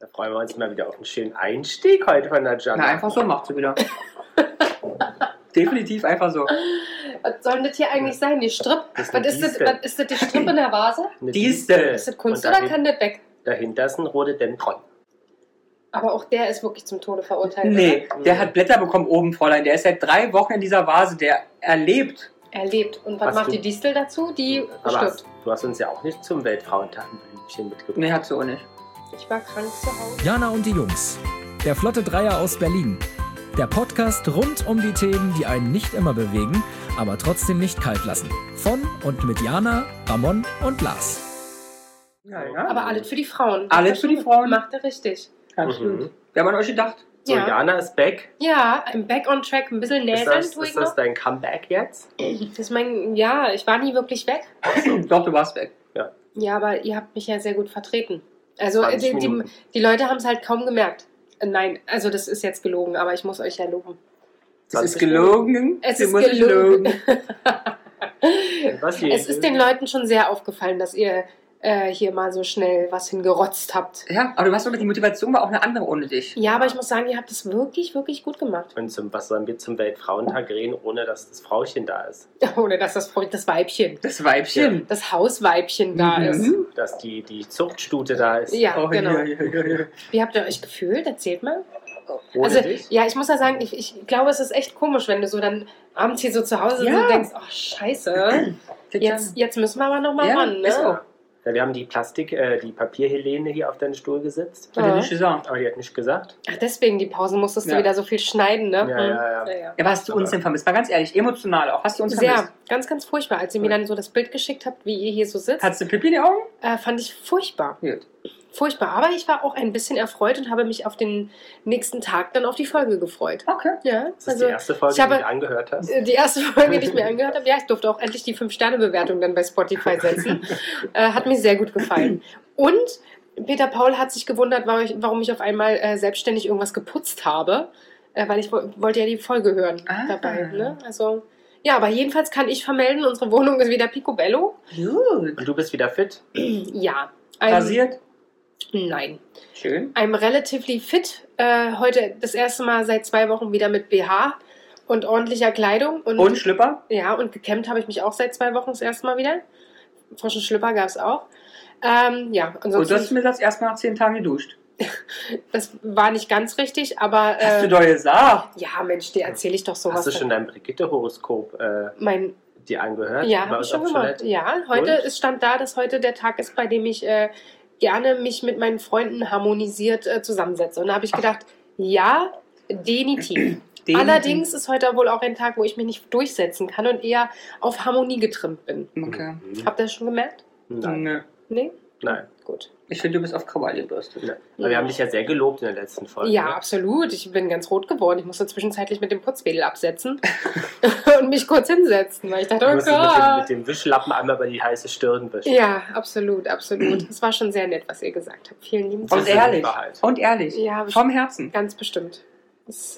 Da freuen wir uns mal wieder auf einen schönen Einstieg heute von der Jana. Na, einfach so macht sie wieder. Definitiv einfach so. Was soll das hier eigentlich sein? Die Stripp? Was ist das die Strippe in der Vase? Eine Distel. Ist das Kunst Und oder kann das weg? Dahinter ist ein Rhododendron. Aber auch der ist wirklich zum Tode verurteilt. Nee, Oder? der hat Blätter bekommen oben, Fräulein. Der ist seit 3 Wochen in dieser Vase. Der erlebt. Er lebt. Und was Hast macht du- die Distel dazu? Die Aber stirbt. du hast uns ja auch nicht zum Weltfrauentag ein Blümchen mitgebracht. Nee, hat sie auch nicht. Ich war krank zu Hause. Jana und die Jungs. Der Flotte Dreier aus Berlin. Der Podcast rund um die Themen, die einen nicht immer bewegen, aber trotzdem nicht kalt lassen. Von und mit Jana, Ramon und Lars. Ja, ja. Aber alles für die Frauen. Alles für die Frauen. Macht er richtig. Absolut. Wir haben an euch gedacht. So, Ja. Jana ist back. Ja, im Back on Track, ein bisschen Ist näseln das, tue ich ist das noch. dein Comeback jetzt? Das ist ja, ich war nie wirklich weg. Doch, du warst weg. Ja, aber ihr habt mich ja sehr gut vertreten. Also 20 die Minuten. Leute haben es halt kaum gemerkt. Nein, also das ist jetzt gelogen, aber ich muss euch ja loben. Es ist gelogen. Es Sie ist muss sich gelogen. Was Es ist den Leuten schon sehr aufgefallen, dass ihr hier mal so schnell was hingerotzt habt. Ja, aber du hast wirklich, die Motivation war auch eine andere ohne dich. Ja, aber ich muss sagen, ihr habt es wirklich, wirklich gut gemacht. Und was sollen wir zum Weltfrauentag reden, ohne dass das Frauchen da ist? Ohne dass das Weibchen, Das Weibchen. das Hausweibchen da ist. Mhm. Dass die Zuchtstute da ist. Ja, Oh, genau. ja. Wie habt ihr euch gefühlt? Erzählt mal. Ohne Also, dich? ja, ich muss ja sagen, ich glaube, es ist echt komisch, wenn du so dann abends hier so zu Hause sitzt Ja. und denkst, ach scheiße, jetzt müssen wir aber nochmal Ja, ran, ne? ist so. Ja, wir haben die die Papierhelene hier auf deinen Stuhl gesetzt. Hat er nicht gesagt. Aber die hat nicht gesagt. Ach, deswegen, die Pausen musstest du Ja. wieder so viel schneiden, ne? Ja. Ja. Ja, aber hast du uns denn vermisst? Mal ganz ehrlich, emotional auch. Hast du uns Sehr, vermisst? ganz, ganz furchtbar. Als ihr mir dann so das Bild geschickt habt, wie ihr hier so sitzt, Hattest du Pipi in die Augen? fand ich furchtbar. Gut. Furchtbar. Aber ich war auch ein bisschen erfreut und habe mich auf den nächsten Tag dann auf die Folge gefreut. Okay. Ja, Das ist die erste Folge, ich habe- die du angehört hast. Die erste Folge, die ich mir angehört habe, ja, ich durfte auch endlich die 5-Sterne-Bewertung dann bei Spotify setzen. Hat mir sehr gut gefallen. Und Peter Paul hat sich gewundert, warum ich auf einmal selbstständig irgendwas geputzt habe, weil ich wollte ja die Folge hören dabei. Ne? Also, ja, aber jedenfalls kann ich vermelden, unsere Wohnung ist wieder picobello. Gut. Und du bist wieder fit? Ja. Rasiert? Nein. Schön. I'm relatively fit. Heute das erste Mal seit 2 Wochen wieder mit BH und ordentlicher Kleidung. Und Schlüpper? Ja, und gekämmt habe ich mich auch seit 2 Wochen das erste Mal wieder. Frischen Schlüpper gab es auch. Ja, Und du ansonsten, hast mir das erstmal nach 10 Tagen geduscht. das war nicht ganz richtig, aber Hast du doch gesagt. ja, Mensch, dir erzähle ich doch sowas. Hast du schon dein Brigitte-Horoskop dir angehört? Ja, Bei habe uns ich schon auf gemacht. Toilette? Ja, heute Und? ist stand da, dass heute der Tag ist, bei dem ich gerne mich mit meinen Freunden harmonisiert zusammensetze. Und da habe ich gedacht, ja, definitiv. Allerdings ist heute wohl auch ein Tag, wo ich mich nicht durchsetzen kann und eher auf Harmonie getrimmt bin. Okay. Habt ihr das schon gemerkt? Nein. Nö. Nee? Nein. Gut. Ich finde, du bist auf Krawall gebürstet. Nein. Aber wir haben dich ja sehr gelobt in der letzten Folge. Ja, ne? absolut. Ich bin ganz rot geworden. Ich musste zwischenzeitlich mit dem Putzwedel absetzen und mich kurz hinsetzen, weil ich dachte, Du oh musst mit Gott. dem Wischlappen einmal über die heiße Stirn wischen. Ja, absolut, absolut. Es war schon sehr nett, was ihr gesagt habt. Vielen lieben Und Dank. ist die ehrlich. Wahrheit. Und ehrlich. Ja, hab ich- Vom Herzen. Ganz bestimmt. Es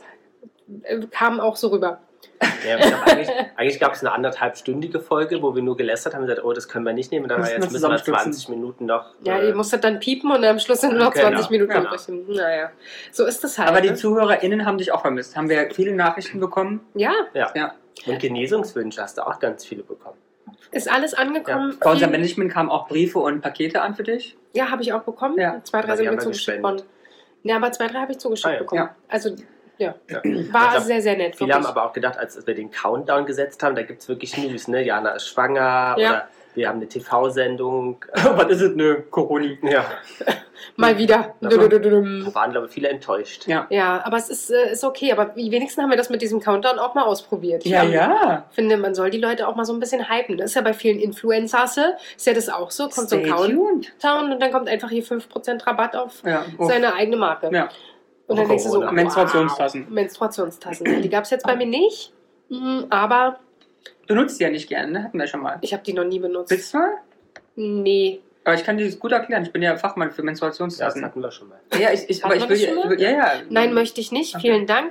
kam auch so rüber. Ja, ich glaub, eigentlich gab es eine 1,5-stündige Folge, wo wir nur gelästert haben und gesagt, oh, das können wir nicht nehmen. Und dann Müssen wir jetzt müssen wir zusammenstürzen. 20 Minuten noch. Ja, ihr musstet dann piepen und am Schluss sind nur noch Genau, 20 Minuten genau. übrig. Naja, so ist das halt. Aber die ne? ZuhörerInnen haben dich auch vermisst. Haben wir viele Nachrichten bekommen? Ja, Ja. Und Genesungswünsche hast du auch ganz viele bekommen. ist alles angekommen. Bei unserem Viel- Management kamen auch Briefe und Pakete an für dich. Ja, habe ich auch bekommen. Ja. 2, 3 Aber die sind haben mir wir zugeschickt gespendet. worden. Ja, aber 2, 3 habe ich zugeschickt Ah, ja. bekommen. Ja. Also, ja. Ja. War Ich glaub, sehr, sehr nett. Viele haben wirklich. aber auch gedacht, als wir den Countdown gesetzt haben, da gibt es wirklich News, ne? Jana ist schwanger Ja. oder wir haben eine TV-Sendung. Was ist es? Nö, Coroni. Ja, Mal wieder. Ja. Dudududum. da waren, glaube ich, viele enttäuscht. Ja. Ja, aber es ist okay. Aber wenigstens haben wir das mit diesem Countdown auch mal ausprobiert. Ja, ja. Ich finde, man soll die Leute auch mal so ein bisschen hypen. Das ist ja bei vielen Influencers, ist ja das auch so. Kommt so ein Stay tuned. Countdown und dann kommt einfach hier 5% Rabatt auf Ja. Oh. seine eigene Marke. Ja. Und dann Oh, denkst du so, Corona. Menstruationstassen. Wow, Menstruationstassen. Die gab es jetzt bei mir nicht, aber Du nutzt die ja nicht gerne, ne? Hatten wir schon mal. ich habe die noch nie benutzt. Willst du mal? Nee. Aber ich kann dir das gut erklären. Ich bin ja Fachmann für Ja, das Menstruationstassen. hatten wir schon mal. Ja, aber Hatten ich wir das will, schon mal? ich will. Ja, ja. Nein, möchte ich nicht. Okay. Vielen Dank.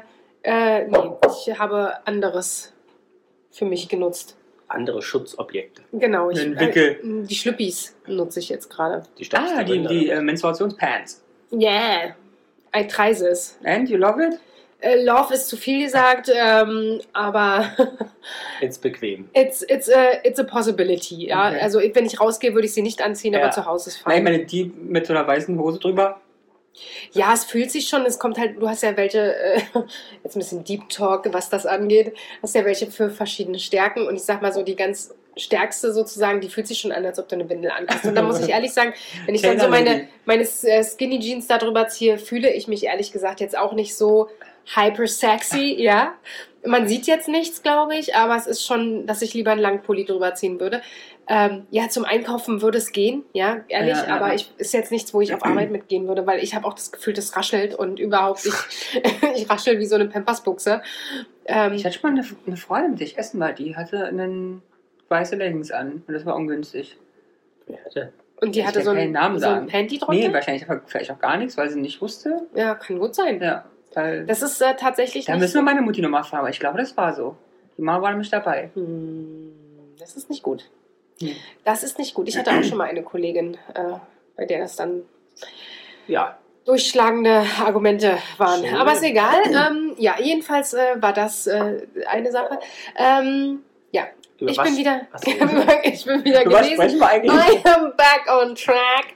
Nee, ich habe anderes für mich genutzt. Andere Schutzobjekte. Genau. Einen Wickel. Die Schlüppis nutze ich jetzt gerade. Die steckst Ah, du drin, die oder? Menstruationspants. Yeah, I try this. And you love it? Love ist zu viel gesagt, aber Ist bequem. it's a possibility. Ja? Okay. Also wenn ich rausgehe, würde ich sie nicht anziehen, Ja. aber zu Hause ist Nein, ich fein. meine, die mit so einer weißen Hose drüber. Ja, es fühlt sich schon, es kommt halt, du hast ja welche, jetzt ein bisschen Deep Talk, was das angeht, hast ja welche für verschiedene Stärken und ich sag mal so, die ganz stärkste sozusagen, die fühlt sich schon an, als ob du eine Windel anhast. Und da muss ich ehrlich sagen, wenn ich dann so meine Skinny Jeans da drüber ziehe, fühle ich mich ehrlich gesagt jetzt auch nicht so hyper sexy, ja. Man sieht jetzt nichts, glaube ich, aber es ist schon, dass ich lieber einen langen Pulli drüber ziehen würde. Ja, zum Einkaufen würde es gehen, ja, ehrlich, Ja. aber ist jetzt nichts, wo ich auf Arbeit mitgehen würde, weil ich habe auch das Gefühl, das raschelt und überhaupt, ich raschel wie so eine Pampers-Buchse. Ich hatte schon mal eine Freundin, mit der ich essen war, die hatte einen weiße Leggings an und das war ungünstig. Und die Ich hatte kann so keinen Namen ein sagen. Panty drunter? Nee, wahrscheinlich aber vielleicht auch gar nichts, weil sie nicht wusste. Ja, kann gut sein. Ja, weil Das ist tatsächlich da nicht müssen wir meine Mutti nochmal fragen, aber ich glaube, das war so. Die Mama war nämlich dabei. Das ist nicht gut. Hm. Das ist nicht gut. Ich hatte auch schon mal eine Kollegin, bei der das dann Ja. durchschlagende Argumente waren. Schön. Aber ist egal. Ja, jedenfalls war das eine Sache. Ja, Über ich was? bin wieder, Achso. ich bin wieder Über was gewesen. sprechen wir eigentlich? I am back on track.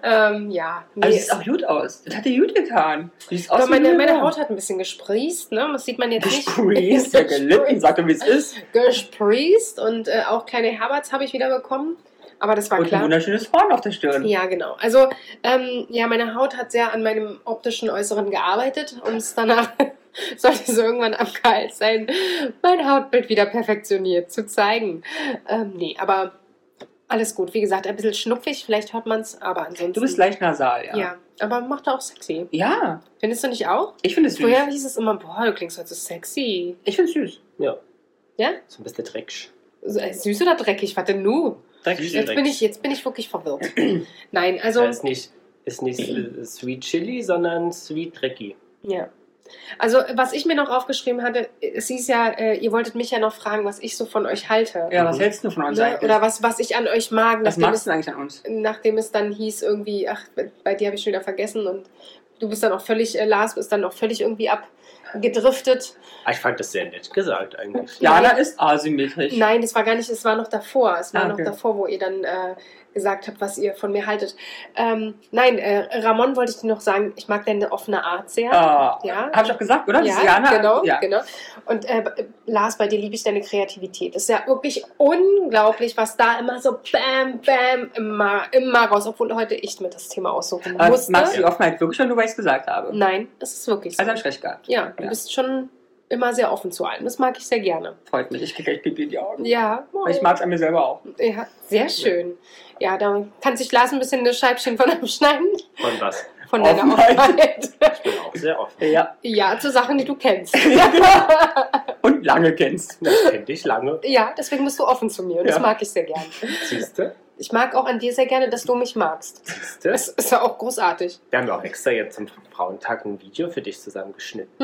Ja, nee, Also, es sieht auch gut aus. Das hat dir gut getan. Du siehst aus aber wie eine meine Frau. Haut hat ein bisschen gesprießt, ne? Das sieht man jetzt nicht. Gesprießt, ja gelitten, sag doch, wie es ist. Gesprießt und auch kleine Herberts habe ich wieder bekommen. Aber das war Und ein klar. wunderschönes Horn auf der Stirn. Ja, genau. Also, ja, meine Haut hat sehr an meinem optischen Äußeren gearbeitet und es danach sollte es irgendwann abgeheilt sein, mein Hautbild wieder perfektioniert zu zeigen. Nee, aber alles gut. Wie gesagt, ein bisschen schnupfig, vielleicht hört man es, aber ansonsten... Du bist leicht nasal, ja. Ja, aber macht auch sexy. Ja, Findest du nicht auch? ich finde es süß. Vorher hieß es immer, boah, du klingst heute so sexy. Ich finde es süß. Ja. Ja? So ein bisschen Drecksch. Süß oder dreckig? Was denn nu? Drecksch. Jetzt bin ich wirklich verwirrt. Nein, also... Das ist nicht Sweet Chili, sondern Sweet Drecky. Ja. Also, was ich mir noch aufgeschrieben hatte, es hieß ja, ihr wolltet mich ja noch fragen, was ich so von euch halte. Ja, was hältst du von uns Ne? eigentlich? Oder was ich an euch mag, was nachdem magst du eigentlich an uns? nachdem es dann hieß irgendwie, ach, bei dir habe ich schon wieder vergessen und du bist dann auch völlig, Lars bist dann auch völlig irgendwie abgedriftet. Ich fand das sehr nett gesagt eigentlich. Jana ist asymmetrisch. Nein, das war gar nicht, es war noch davor. Es war Ah, noch okay. davor, wo ihr dann gesagt habt, was ihr von mir haltet. Nein, Ramon wollte ich dir noch sagen, ich mag deine offene Art sehr. Ah, Ja. Hab ich auch gesagt, oder? Das Ja, ist Jana. genau, Ja. genau. Und Lars, bei dir liebe ich deine Kreativität. Das ist ja wirklich unglaublich, was da immer so bam, bam, immer raus, obwohl heute ich mir das Thema aussuchen musste. Magst du die Offenheit wirklich schon, nur weil ich es gesagt habe? Nein, es ist wirklich so. Also dann schlecht gehabt. Ja, du bist schon immer sehr offen zu allem. Das mag ich sehr gerne. Freut mich, ich kriege gleich Pipi in die Augen. Ja. Ich mag es an mir selber auch. Ja, sehr schön. Ja, da kann sich Lars ein bisschen eine Scheibchen von abschneiden. Von was? Von deiner Offenheit. Offenheit. Ich bin auch sehr offen. Ja. Ja, zu Sachen, die du kennst. Und lange kennst. Das kenne ich lange. Ja, deswegen bist du offen zu mir und das Ja. mag ich sehr gerne. Siehste? Ich mag auch an dir sehr gerne, dass du mich magst. Siehste? Das ist ja auch großartig. Wir haben ja auch extra jetzt zum Frauentag ein Video für dich zusammengeschnitten.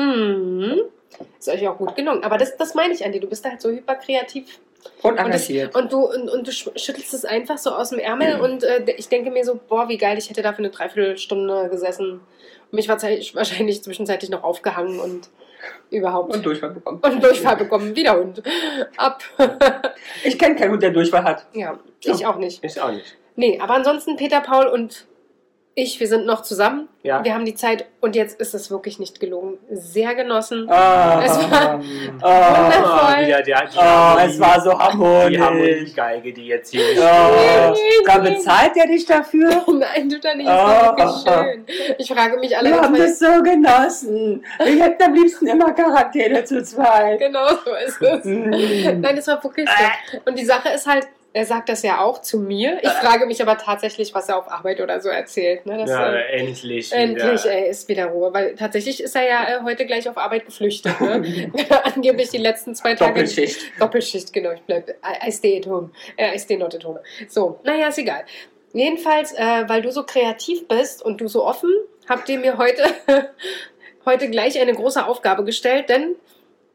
Ist euch auch gut gelungen. Aber das meine ich an dir. Du bist halt so hyperkreativ. Und Und, das, engagiert. und du schüttelst es einfach so aus dem Ärmel und ich denke mir so, boah, wie geil, ich hätte da für eine Dreiviertelstunde gesessen und mich wahrscheinlich zwischenzeitlich noch aufgehangen und überhaupt. Und Durchfall bekommen. Und Durchfall bekommen, wieder Hund. Ab. Ich kenne keinen Hund, der Durchfall hat. Ja, ich auch nicht. Ich auch nicht. Nee, aber ansonsten Peter, Paul und ich, wir sind noch zusammen. Ja. Wir haben die Zeit und jetzt ist es wirklich nicht gelogen. Sehr genossen. Ah, Es war ah, wundervoll. es war so Die harmonisch. Harmoniegeige, die jetzt hier Ja. steht. Da bezahlt er dich dafür? Nein, tut er nicht. Das war Oh. wirklich schön. Ich frage mich Wir allerdings haben das so genossen. Wir hätten am liebsten immer Charaktere zu zweit. Genau so ist es. Nein, das war wirklich so. Und die Sache ist halt, er sagt das ja auch zu mir. Ich frage mich aber tatsächlich, was er auf Arbeit oder so erzählt. Ne? Das, Ja, endlich. endlich, wieder. ist wieder Ruhe. Weil tatsächlich ist er ja heute gleich auf Arbeit geflüchtet. Ne? Angeblich die letzten 2 Tage. Doppelschicht. Doppelschicht, genau. Ich bleib. I stay at home. I stay not at home. So, naja, ist egal. Jedenfalls, weil du so kreativ bist und du so offen, habt ihr mir heute gleich eine große Aufgabe gestellt, denn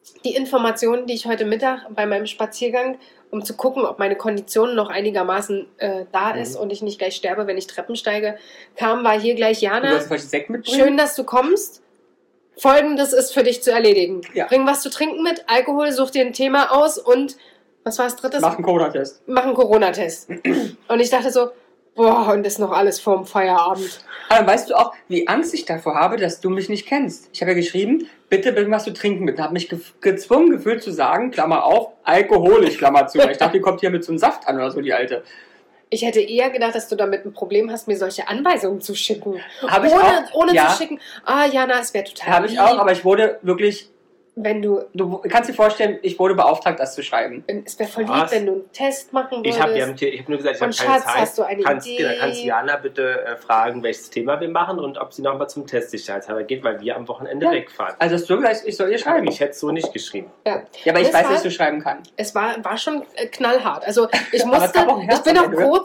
die Informationen, die ich heute Mittag bei meinem Spaziergang, um zu gucken, ob meine Kondition noch einigermaßen da ist und ich nicht gleich sterbe, wenn ich Treppen steige, kam, war hier gleich Du Jana. wolltest vielleicht Sekt mitbringen? Schön, dass du kommst. Folgendes ist für dich zu erledigen. Ja. Bring was zu trinken mit, Alkohol, such dir ein Thema aus und was war das dritte? Mach einen Corona-Test. Mach einen Corona-Test. Und ich dachte so, boah, und ist noch alles vorm Feierabend. Aber weißt du auch, wie Angst ich davor habe, dass du mich nicht kennst? Ich habe ja geschrieben, bitte bring was zu trinken mit. Und habe mich gezwungen gefühlt zu sagen, Klammer auf, alkoholisch, Klammer zu. Ich dachte, die kommt hier mit so einem Saft an oder so, die Alte. Ich hätte eher gedacht, dass du damit ein Problem hast, mir solche Anweisungen zu schicken. Habe ich auch. Ohne Ja. zu schicken, Jana, es wäre total Habe ich auch, aber ich wurde wirklich, wenn du, du kannst dir vorstellen, ich wurde beauftragt, das zu schreiben. es wäre voll lieb, Was? wenn du einen Test machen würdest. Ich habe hab nur gesagt, ich habe Und keine Schatz, Zeit. hast du eine Idee? Kannst Jana bitte fragen, welches Thema wir machen und ob sie nochmal zum Test sicherheitshalber geht, weil wir am Wochenende Ja. wegfahren. Also hast du gesagt, ich soll ihr schreiben. Ich hätte es so nicht geschrieben. Ja. Ja, aber ich weiß, Deshalb- dass du schreiben kann. Es war schon knallhart. Also ich Aber es gab auch ein ich Herz bin am auch Ende, oder?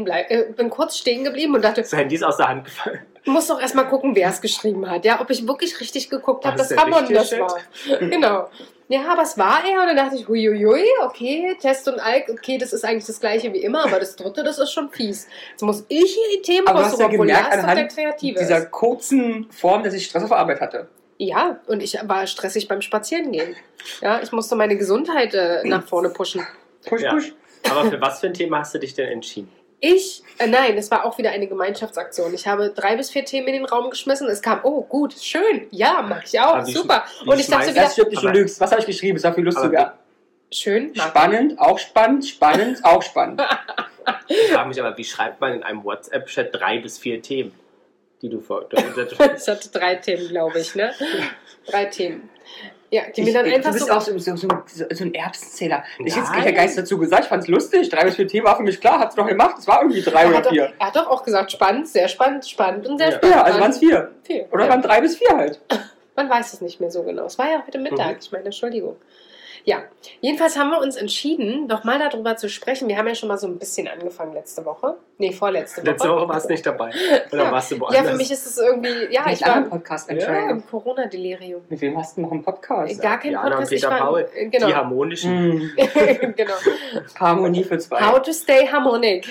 kurz stehen geblieben und dachte, Das Handy ist aus der Hand gefallen. ich muss doch erstmal gucken, wer es geschrieben hat. Ja, ob ich wirklich richtig geguckt habe, War dass das der Ramon das richtige war. Genau. Ja, aber es war er und dann dachte ich, huiuiui, okay, Test und Alk, okay, das ist eigentlich das gleiche wie immer, aber das dritte, das ist schon fies. Jetzt muss ich hier die Themen Aber du hast ja raussuchen, obwohl gemerkt, Lars doch der anhand Kreative dieser ist. kurzen Form, dass ich Stress auf der Arbeit hatte. Ja, und ich war stressig beim Spazierengehen. Ja, ich musste meine Gesundheit nach vorne pushen. Push, Ja. push. Aber für was für ein Thema hast du dich denn entschieden? Nein, es war auch wieder eine Gemeinschaftsaktion. Ich habe 3 bis 4 Themen in den Raum geschmissen. Es kam, oh gut, schön, ja, mag ich auch, Aber wie super. wie Und ich dachte schmeißt wieder, Das stimmt nicht, du Aber- lügst. Was habe ich geschrieben? Es war viel lustiger. schön, mag Spannend, auch spannend, spannend, auch spannend. Ich frage mich aber, wie schreibt man in einem WhatsApp-Chat 3 bis 4 Themen, die du vor... ich hatte 3 Themen, glaube ich, ne? 3 Themen. Ja, die mir dann einfach du bist so... auch so ein Erbsenzähler. Ich hätte Nein. kein Geist dazu gesagt, ich fand es lustig. 3 bis 4 Themen war für mich klar, hat es doch gemacht. Es war irgendwie 3 er, oder hat doch, 4. er hat doch auch gesagt, spannend, spannend und sehr Ja. spannend. Ja, also waren es 4. 4. Oder ja. waren 3 bis 4 halt. Man weiß es nicht mehr so genau. Es war ja heute Mittag, ich meine, Entschuldigung. Ja, jedenfalls haben wir uns entschieden, noch mal darüber zu sprechen. Wir haben ja schon mal so ein bisschen angefangen letzte Woche. Nee, vorletzte Woche. Letzte Woche warst du nicht dabei. Oder Ja. warst du woanders? Ja, für mich ist es irgendwie... Ja, ich einen war anderen Podcast ja, entscheiden. im Corona-Delirium. Mit wem hast du noch einen Podcast? Gar kein Jana und Podcast. Ich Peter war, Paul, genau. die harmonischen. Mm, genau. Harmonie für 2. How to stay harmonic.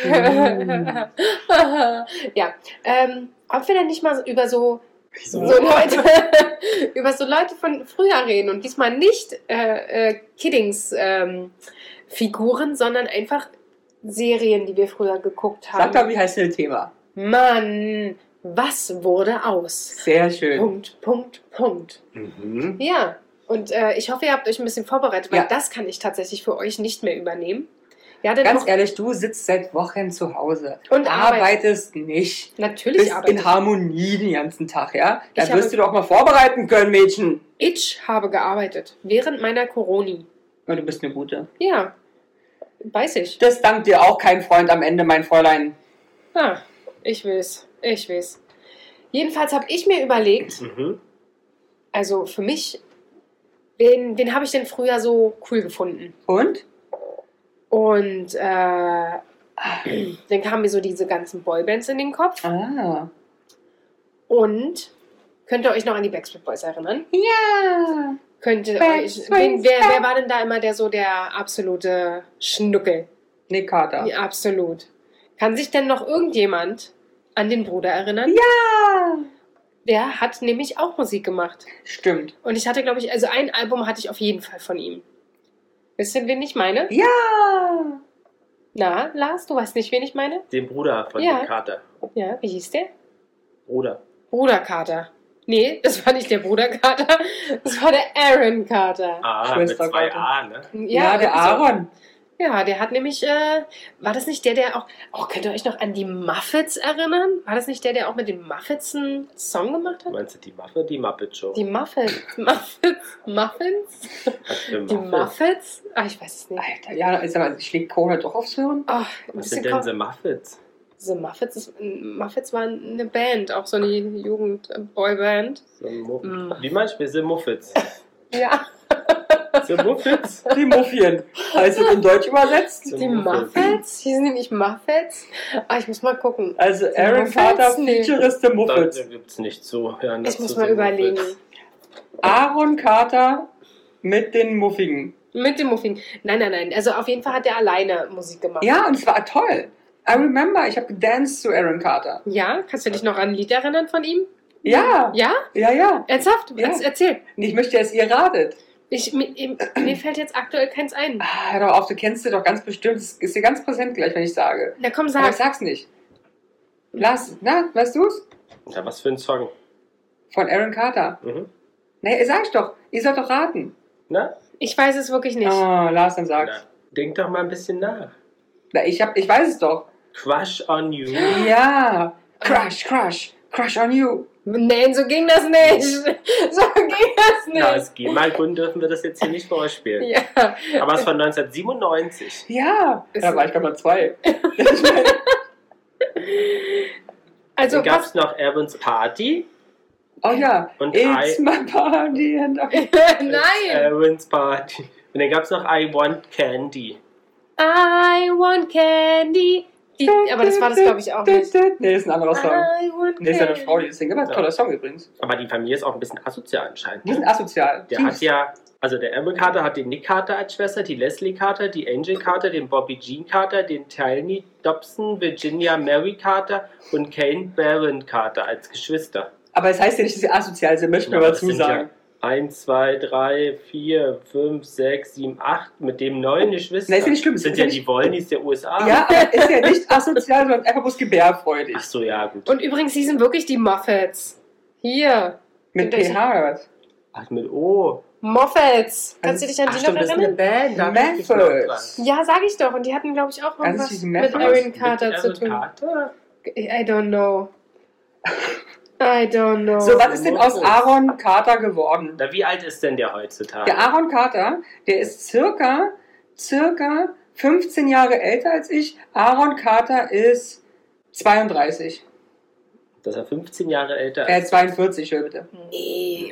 Ja, ob wir denn nicht mal über so Leute, über so Leute von früher reden und diesmal nicht Kiddings Figuren, Sondern einfach Serien, die wir früher geguckt haben. Sag doch, wie heißt das Thema? Mann, was wurde aus? Sehr schön. Punkt, Punkt, Punkt. Mhm. Ja, und ich hoffe, ihr habt euch ein bisschen vorbereitet, weil Ja. das kann ich tatsächlich für euch nicht mehr übernehmen. Ja, denn Ganz auch, ehrlich, du sitzt seit Wochen zu Hause. Und arbeitest nicht. natürlich Bist arbeite in Harmonie den ganzen Tag, ja? Da Ich wirst habe- du doch mal vorbereiten können, Mädchen. ich habe gearbeitet während meiner Coroni. Ja, du bist eine Gute. Ja, weiß ich. Das dankt dir auch kein Freund am Ende, mein Fräulein. Ah, ich will's. Jedenfalls habe ich mir überlegt, Mhm. also für mich, wen habe ich denn früher so cool gefunden? Und? Und dann kamen mir so diese ganzen Boybands in den Kopf. Ah. Und könnt ihr euch noch an die Backstreet Boys erinnern? Ja. Könnt ihr Backstreet euch, wer war denn da immer der absolute Schnuckel? Nick Carter. Ja, absolut. Kann sich denn noch irgendjemand an den Bruder erinnern? Ja. Der hat nämlich auch Musik gemacht. Stimmt. Und ich hatte, glaube ich, also ein Album hatte ich auf jeden Fall von ihm. Wisst ihr, wen ich meine? Ja. Na, Lars, du weißt nicht, wen ich meine? Den Bruder von Ja. dem Kater. Ja, wie hieß der? Bruder. Bruder Carter. Nee, das war nicht der Bruder Carter, das war der Aaron Carter. Ah, Schwester mit 2 Kater. A, ne? Ja, der irgendwie so. Aaron. Ja, der hat nämlich, war das nicht der auch, könnt ihr euch noch an die Muffets erinnern? War das nicht der auch mit den Muffets einen Song gemacht hat? Meinst du die Muffet, die Muppet Show? Die Muffins? Die Muffets? Ah, ich weiß es nicht. Alter, ja, sag mal, schlägt Corona doch aufs Hirn? Oh, ein Was bisschen sind denn The Muffets? The Muffets waren eine Band, auch so eine Jugend-Boyband. Wie meinst du, The Muffets? Ja, The Muffets? Die Muffien. Heißt es in Deutsch übersetzt? The die Muffets? Hießen die nicht Muffets? Ah, ich muss mal gucken. Also Aaron Muffets? Carter, Nee. Feature ist The Muffets. Da gibt es nicht so. Ja, Ich muss mal überlegen. Aaron Carter, mit den Muffigen. Mit dem Muffin. Nein. Also auf jeden Fall hat er alleine Musik gemacht. Ja, und es war toll. I remember, ich habe gedanced zu Aaron Carter. Ja? Kannst du dich noch an ein Lied erinnern von ihm? Ja. Ja? Ja. Ernsthaft? Ja. Erzähl. Und ich möchte, dass ihr ratet. Mir fällt jetzt aktuell keins ein. Hör doch auf, du kennst sie doch ganz bestimmt. Das ist dir ganz präsent gleich, wenn ich sage. Na komm, Aber ich sag. sag's nicht. Lars, na, weißt du's? Ja, was für ein Song? Von Aaron Carter. Mhm. Nee, sag ich doch. Ihr sollt doch raten. Na? Ich weiß es wirklich nicht. Oh, Lars, dann sag's. Na, denk doch mal ein bisschen nach. Na, ich weiß es doch. Crush on You. Ja. Crush on you. Nein, so ging das nicht. So ging das nicht. Na, aus GEMA-Gründen dürfen wir das jetzt hier nicht vorspielen. Ja. Aber es ist von 1997. Ja. Ist Da war ich gerade mal 2. Also Dann gab was? es noch Aaron's Party. Oh ja. Und It's my party and Nein. Aaron's Party. Und dann gab es noch I Want Candy. I want candy. Aber das war das, glaube ich, auch nicht. Nee, ist ein anderer Song. I want Nee, ist ja eine candy. Frau, die das singt. Aber ein toller Song übrigens. Aber die Familie ist auch ein bisschen asozial anscheinend. Die sind asozial. Der hat ja, also der Aaron Carter hat den Nick Carter als Schwester, die Leslie Carter, die Angel Carter, den Bobby Jean Carter, den Tiny Dobson, Virginia Mary Carter und Kane Baron Carter als Geschwister. Aber es heißt ja nicht, dass sie asozial sind, möchten wir aber das sind zusagen. ja 1, 2, 3, 4, 5, 6, 7, 8 mit dem 9 Geschwister. Nein, ist ja nicht schlimm. Das sind ja die Wollnys der USA. Ja, aber ist ja nicht asozial, sondern einfach bloß gebärfreudig. Ach so, ja, gut. Und übrigens, die sind wirklich die Moffats. Hier. Mit Und das- PH. Ach, mit O. Moffats. Kannst du dich an Ach die stimmt, noch das ist eine erinnern? Band. Da hab ich mich noch dran. Methods. Ja, sag ich doch. Und die hatten, glaube ich, auch Also irgendwas diese mit Methods? Aaron Carter Mit zu Aaron tun. Carter? I don't know. I don't know. So, was ist denn aus Aaron Carter geworden? Na, wie alt ist denn der heutzutage? Der Aaron Carter, der ist circa 15 Jahre älter als ich. Aaron Carter ist 32. Dass er 15 Jahre älter Er ist. ist 42, hör bitte. Nee.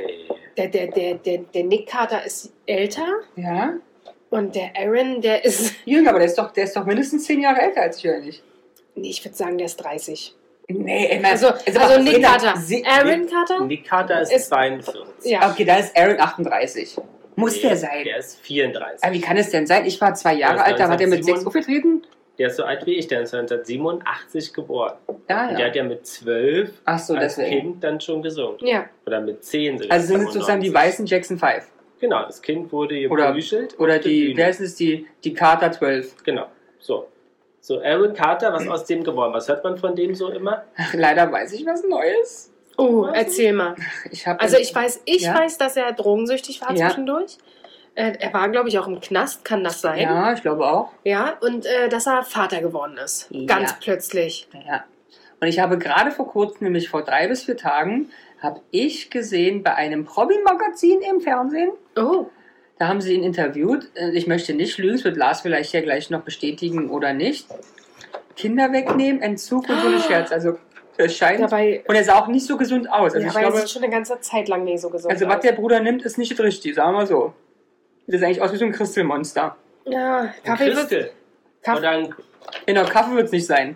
Nee. Der Nick Carter ist älter Ja? und der Aaron, der ist. Jünger, aber der ist doch mindestens 10 Jahre älter als ich, oder nicht? Nee, ich würde sagen, der ist 30. Nee, ey, Also Nick Carter. Aaron Nick- Carter? Nick Carter ist Ist- 42. Ja. Okay, da ist Aaron 38. Muss Nee, der sein. Der ist 34. Aber wie kann es denn sein? Ich war 2 Jahre Der ist alt, da war der mit 6 1987. aufgetreten? Der ist so alt wie ich, der ist 1987 geboren. Ja, Und der ja. hat ja mit 12 Ach so, als deswegen. Kind dann schon gesungen. Ja. Oder mit 10 sogar. Also sind es sozusagen die 95. weißen Jackson 5. Genau, das Kind wurde Oder- geprügelt. Oder auf der die, Bühne. wer ist es, die Carter 12. Genau, so. So, Aaron Carter, was aus dem geworden? Was hört man von dem so immer? Ach, leider weiß ich was Neues. Oh, erzähl mal. Ich hab Also ich Ja? weiß, dass er drogensüchtig war Ja. zwischendurch. Er war, glaube ich, auch im Knast, kann das sein? Ja, ich glaube auch. Ja, und dass er Vater geworden ist. Ja. Ganz plötzlich. Ja. Und ich habe gerade vor kurzem, nämlich vor 3 bis 4 Tagen, habe ich gesehen bei einem Hobby-Magazin im Fernsehen. Oh, Da haben sie ihn interviewt. Ich möchte nicht lügen, das wird Lars vielleicht ja gleich noch bestätigen oder nicht. Kinder wegnehmen, Entzug und so eine Scherz. Also es scheint. dabei, Und er sah auch nicht so gesund aus. Also ich dabei glaube, sieht schon eine ganze Zeit lang nicht so gesund also was aus. der Bruder nimmt, ist nicht richtig, sagen wir mal so. Das ist eigentlich aus wie so ein Christelmonster. Ja, Ein Kaffee wird, Christel. Kaffee, Oder ein Genau, Kaffee wird es nicht sein.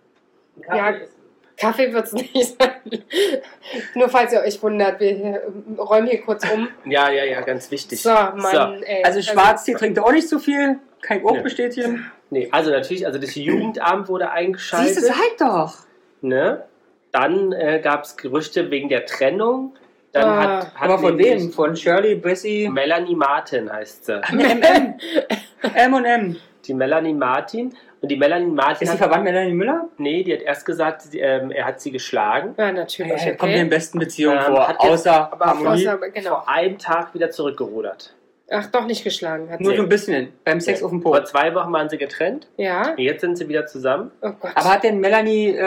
Ja. Kaffee wird's nicht sein. Nur falls ihr euch wundert, wir räumen hier kurz um. Ja, ganz wichtig. So, Mann, ey. Also Schwarztee trinkt er auch nicht so viel. Kein Geruch Ja. bestätigen. Nee, also natürlich, also das Jugendamt wurde eingeschaltet. Siehst du, sag doch. Ne? Dann gab es Gerüchte wegen der Trennung. Dann hat Aber von nämlich wem? Von Shirley, Bessie, Melanie Martin heißt sie. M&M. M&M. Die Melanie Martin. Und die Melanie Martin Ist sie verwandt mit Melanie Müller? nee, die hat erst gesagt, er hat sie geschlagen. Ja, natürlich. Ja, kommt mir in besten Beziehungen vor. hat jetzt Außer aber Harmonie. Außer, genau. Vor einem Tag wieder zurückgerudert. Ach, doch nicht geschlagen hat Nur sie. so ein bisschen. Beim Sex auf dem Po. Vor 2 Wochen waren sie getrennt. Ja? Und jetzt sind sie wieder zusammen. Oh Gott. Aber hat denn Melanie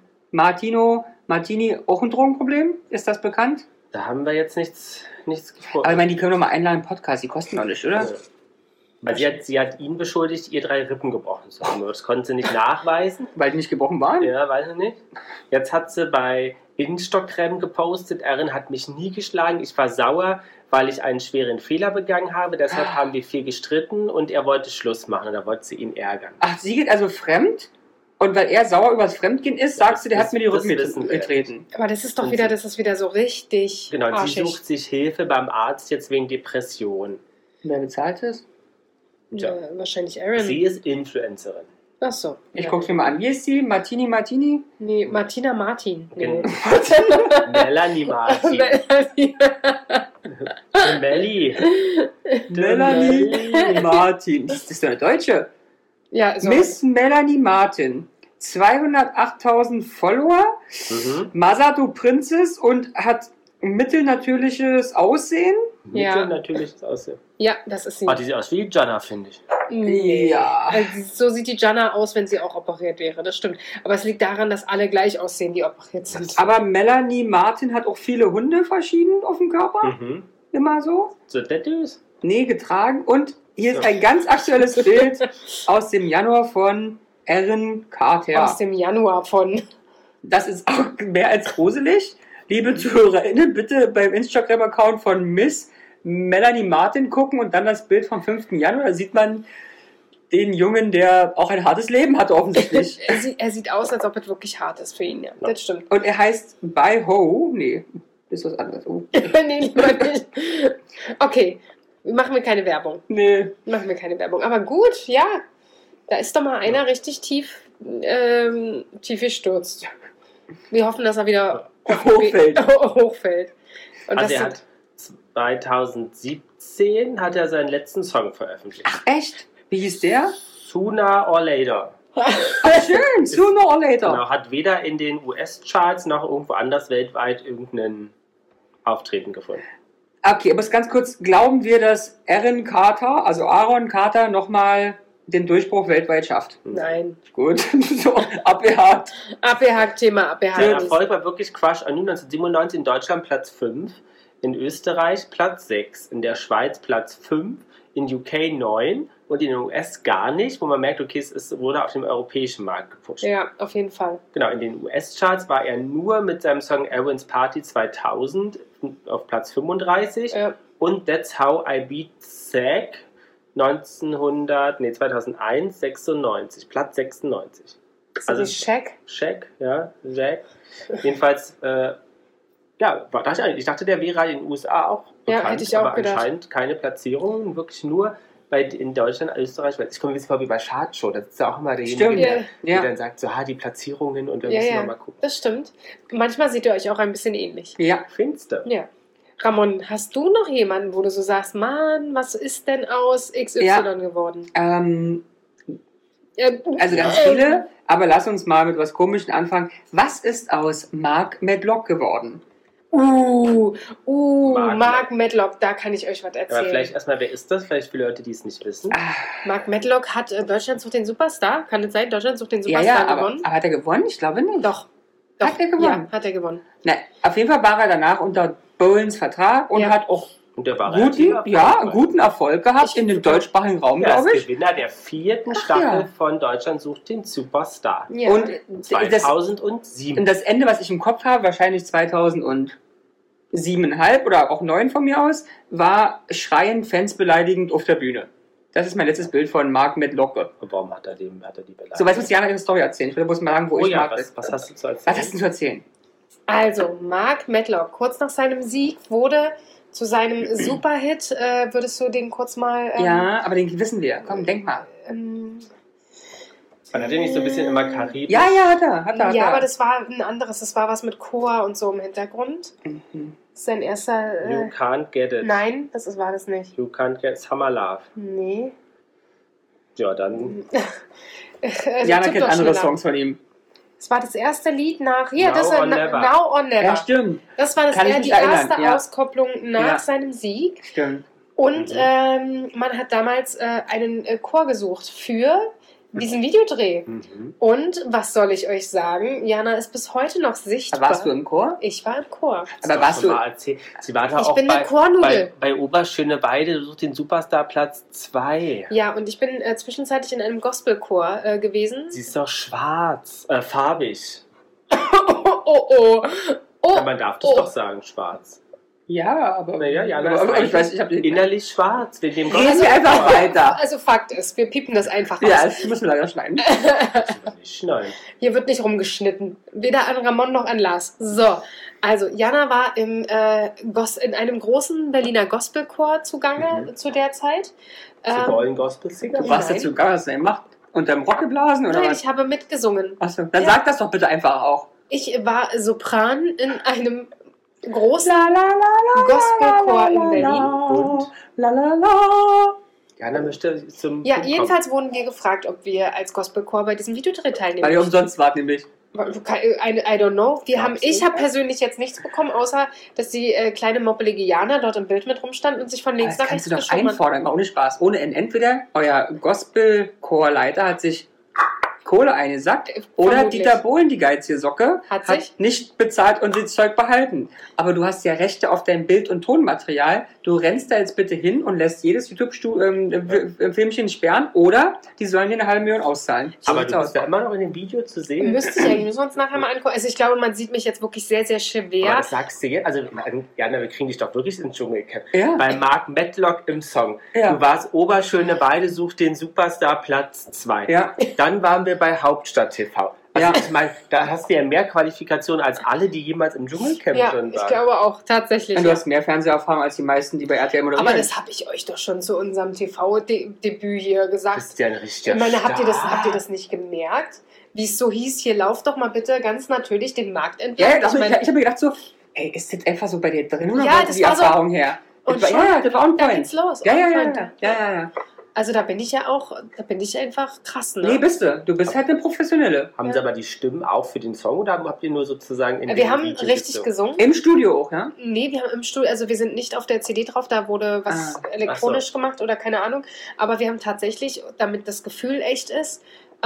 Martini auch ein Drogenproblem? Ist das bekannt? Da haben wir jetzt nichts gefunden. Aber ich meine, die können doch mal einladen im Podcast. Die kosten doch nicht, oder? Weil sie hat ihn beschuldigt, ihr 3 Rippen gebrochen zu haben. Das konnte sie nicht nachweisen. Weil die nicht gebrochen waren? Ja, weiß ich nicht. Jetzt hat sie bei Instagram gepostet, Aaron hat mich nie geschlagen. Ich war sauer, weil ich einen schweren Fehler begangen habe. Deshalb haben wir viel gestritten und er wollte Schluss machen. Und da wollte sie ihn ärgern. Ach, sie geht also fremd? Und weil er sauer übers Fremdgehen ist, sagst du, der Das- hat mir die das Rücken wissen wir. getreten. Aber das ist Und wieder so richtig Genau, und sie arschig. sucht sich Hilfe beim Arzt jetzt wegen Depression. Wer bezahlt es? Tja. Wahrscheinlich Aaron. Sie ist Influencerin. Ach so. Ich Ja. guck's mir mal an. Wie ist sie? Martini? Nee, Martina Martin. Nee. Melanie Martin. Melli. Melanie Martin. Das ist doch eine Deutsche. Ja, so. Miss Melanie Martin. 208.000 Follower. Mhm. Masato Princess und hat mittelnatürliches Aussehen. Ja. Mittel natürliches Aussehen. Ja, das ist sie. Oh, die sieht aus wie Jana, finde ich. Nee. Ja. Also, so sieht die Jana aus, wenn sie auch operiert wäre. Das stimmt. Aber es liegt daran, dass alle gleich aussehen, die operiert sind. Aber Melanie Martin hat auch viele Hunde verschieden auf dem Körper. Mhm. Immer so. So Tattoos? Nee, getragen. Und hier ist So. ein ganz aktuelles Bild aus dem Januar von Erin Carter. Aus dem Januar von. Das ist auch mehr als gruselig. Liebe ZuhörerInnen, bitte beim Instagram-Account von Miss Melanie Martin gucken und dann das Bild vom 5. Januar. Da sieht man den Jungen, der auch ein hartes Leben hatte offensichtlich. Er sieht aus, als ob es wirklich hart ist für ihn. Ja, das stimmt. Und er heißt By Ho. Nee, ist was anderes. Oh. Nee, lieber nicht. Okay, machen wir keine Werbung. Nee. Machen wir keine Werbung. Aber gut, ja. Da ist doch mal einer richtig tief gestürzt. Wir hoffen, dass er wieder Hochfällt. hochfällt. Und Also das er hat 2017 hat er seinen letzten Song veröffentlicht. Ach, echt? Wie hieß der? Sooner or Later. Ach, schön. Sooner or later. Genau, hat weder in den US-Charts noch irgendwo anders weltweit irgendeinen Auftreten gefunden. Okay, aber ganz kurz. Glauben wir, dass Aaron Carter nochmal den Durchbruch weltweit schafft? Nein. Gut. So, abgehakt. Abgehakt, Thema Der abgehakt. Erfolg war wirklich Crush Anu 1997 in Deutschland Platz 5, in Österreich Platz 6, in der Schweiz Platz 5, in UK 9 und in den US gar nicht, wo man merkt, okay, wurde auf dem europäischen Markt gepusht. Ja, auf jeden Fall. Genau, in den US-Charts war er nur mit seinem Song Aaron's Party 2000 auf Platz 35 und That's How I Beat Zack 2001, 96, Platz 96. Ist also Shaq? Shaq, ja, Jack. Jedenfalls, ich dachte, der wäre in den USA auch bekannt, Ja, hätte ich auch aber gedacht. anscheinend keine Platzierung, wirklich nur in Deutschland, Österreich. Ich komme ein bisschen vor wie bei Chartshow, das ist ja auch immer derjenige, Stimmt. der Ja. dann sagt, so, die Platzierungen und wir Ja, müssen ja. noch mal gucken. Das stimmt. Manchmal seht ihr euch auch ein bisschen ähnlich. Ja. Finster. Ja. Ramon, hast du noch jemanden, wo du so sagst, Mann, was ist denn aus XY Ja. geworden? Also ganz viele, aber lass uns mal mit was Komischem anfangen. Was ist aus Mark Medlock geworden? Mark Medlock, da kann ich euch was Aber erzählen. vielleicht erstmal, wer ist das? Vielleicht für Leute, die es nicht wissen. Mark Medlock hat Deutschland sucht den Superstar. Kann es sein? Deutschland sucht den Ja, Superstar aber gewonnen? hat er gewonnen? Ich glaube nicht. Doch. Hat er gewonnen? Ja, hat er gewonnen. Na, auf jeden Fall war er danach unter Bolens Vertrag und Ja. hat auch Und der war relativ erfolgreich. guten Erfolg gehabt in dem deutschsprachigen Raum, Er ist glaube ich. Gewinner der 4. Ach, Staffel ja. von Deutschland sucht den Superstar. Ja. Und das, 2007. und das Ende, was ich im Kopf habe, wahrscheinlich 2007,5 oder auch 9 von mir aus, war schreiend, Fans beleidigend auf der Bühne. Das ist mein letztes Bild von Mark Medlock. Warum hat er die beleidigt? So, weißt du, was Jana ihre Story erzählen? Ich will bloß mal sagen, wo ich Mark bin. was hast du zu erzählen? Was hast du zu erzählen? Also, Mark Medlock, kurz nach seinem Sieg wurde zu seinem Superhit, würdest du den kurz mal... Ja, aber den wissen wir. Komm, denk mal. Ähm, Man hat ja nicht so ein bisschen immer Karibik. Ja, hat er. ja, aber das war ein anderes. Das war was mit Chor und so im Hintergrund. Mhm. Das ist sein erster... You can't get it. nein, war das nicht. You can't get Summer Love. Nee. Ja, dann. Jana Tipp kennt doch andere schneller. Songs von ihm. Das war das erste Lied nach... Hier, Now das ist or Never. Now or Never. Ja, stimmt. Das war Kann ich die mich erinnern, erste ja. Auskopplung nach Ja. seinem Sieg. Stimmt. Und man hat damals einen Chor gesucht für diesen Videodreh. Mhm. Und was soll ich euch sagen? Jana ist bis heute noch sichtbar. Warst du im Chor? Ich war im Chor. Aber warst du... Mal erzählt. Sie war da Ich auch bin eine bei Chornudel. Oberschöneweide, sucht den Superstar Platz 2. Ja, und ich bin zwischenzeitlich in einem Gospelchor gewesen. Sie ist doch schwarz, farbig. Oh. Ja, man darf das doch sagen, schwarz. Ja, aber... Naja, Jana aber ist ich weiß, ich habe den... innerlich schwarz. Wegen dem Reden wir einfach weiter. Also Fakt ist, wir piepen das einfach aus. Ja, das müssen wir leider schneiden. nicht schneiden. Hier wird nicht rumgeschnitten. Weder an Ramon noch an Lars. So, also Jana war in einem großen Berliner Gospelchor zugange zu der Zeit. Zu Golden Gospel Singer? Du warst Nein. dazu gar was gemacht? Unterm Rock geblasen oder Nein, was? ich habe mitgesungen. Achso, dann Ja. sag das doch bitte einfach auch. Ich war Sopran in einem großen Gospelchor in Berlin. Und? La la la. Jana möchte zum Ja, Punkt jedenfalls wurden wir gefragt, ob wir als Gospelchor bei diesem Videodreh teilnehmen. Weil ihr umsonst wart nämlich. I don't know. Ich Absolut. habe persönlich jetzt nichts bekommen, außer dass die kleine moppelige Jana dort im Bild mit rumstand und sich von links Das nach kannst rechts du doch geschoben hat. einfordern, aber ohne Spaß. Ohne Ende. Entweder euer Gospelchorleiter hat sich Kohle eingesackt oder Vermutlich. Dieter Bohlen, die geizige Socke, Hat sich? nicht bezahlt und das Zeug behalten. Aber du hast ja Rechte auf dein Bild- und Tonmaterial. Du rennst da jetzt bitte hin und lässt jedes YouTube-Filmchen sperren oder die sollen dir 500.000 auszahlen. So Aber sieht's du aus. bist ja immer noch in dem Video zu sehen. Müsste ich eigentlich, müssen wir uns nachher mal angucken. Also ich glaube, man sieht mich jetzt wirklich sehr, sehr Aber schwer. das sagst du jetzt, also Jana, wir kriegen dich doch wirklich ins Dschungelcamp. Ja. Bei Mark Medlock im Song. Ja. Du warst Oberschöneweide sucht den Superstar Platz 2. Ja. Dann waren wir bei Hauptstadt TV. Also Ja. ich meine, da hast du ja mehr Qualifikationen als alle, die jemals im Dschungelcamp Ja, drin ich waren. glaube auch, tatsächlich. Und du hast mehr Fernseherfahrung als die meisten, die bei RTL moderieren. Aber das habe ich euch doch schon zu unserem TV-Debüt hier Das gesagt. ist ja ein richtiger Ich meine, habt ihr Star. das nicht gemerkt? Wie es so hieß, hier lauft doch mal bitte ganz natürlich den Markt entlang. Ja, das, Ich meine, ich habe mir gedacht so, ey, ist das einfach so bei dir drin oder Ja, wo hast du das die war so- Erfahrung her? und Das war- schon, ja, das war on da point. geht's los. Ja, on ja, ja, point. ja. Also da bin ich einfach krass, ne? Nee, bist du. Du bist halt eine Professionelle. Haben Sie aber die Stimmen auch für den Song oder habt ihr nur sozusagen in Wir dem haben Video richtig gesungen. Im Studio auch, ja? Nee, wir haben im Studio, also wir sind nicht auf der CD drauf, da wurde was elektronisch Ach so. gemacht oder keine Ahnung. Aber wir haben tatsächlich, damit das Gefühl echt ist,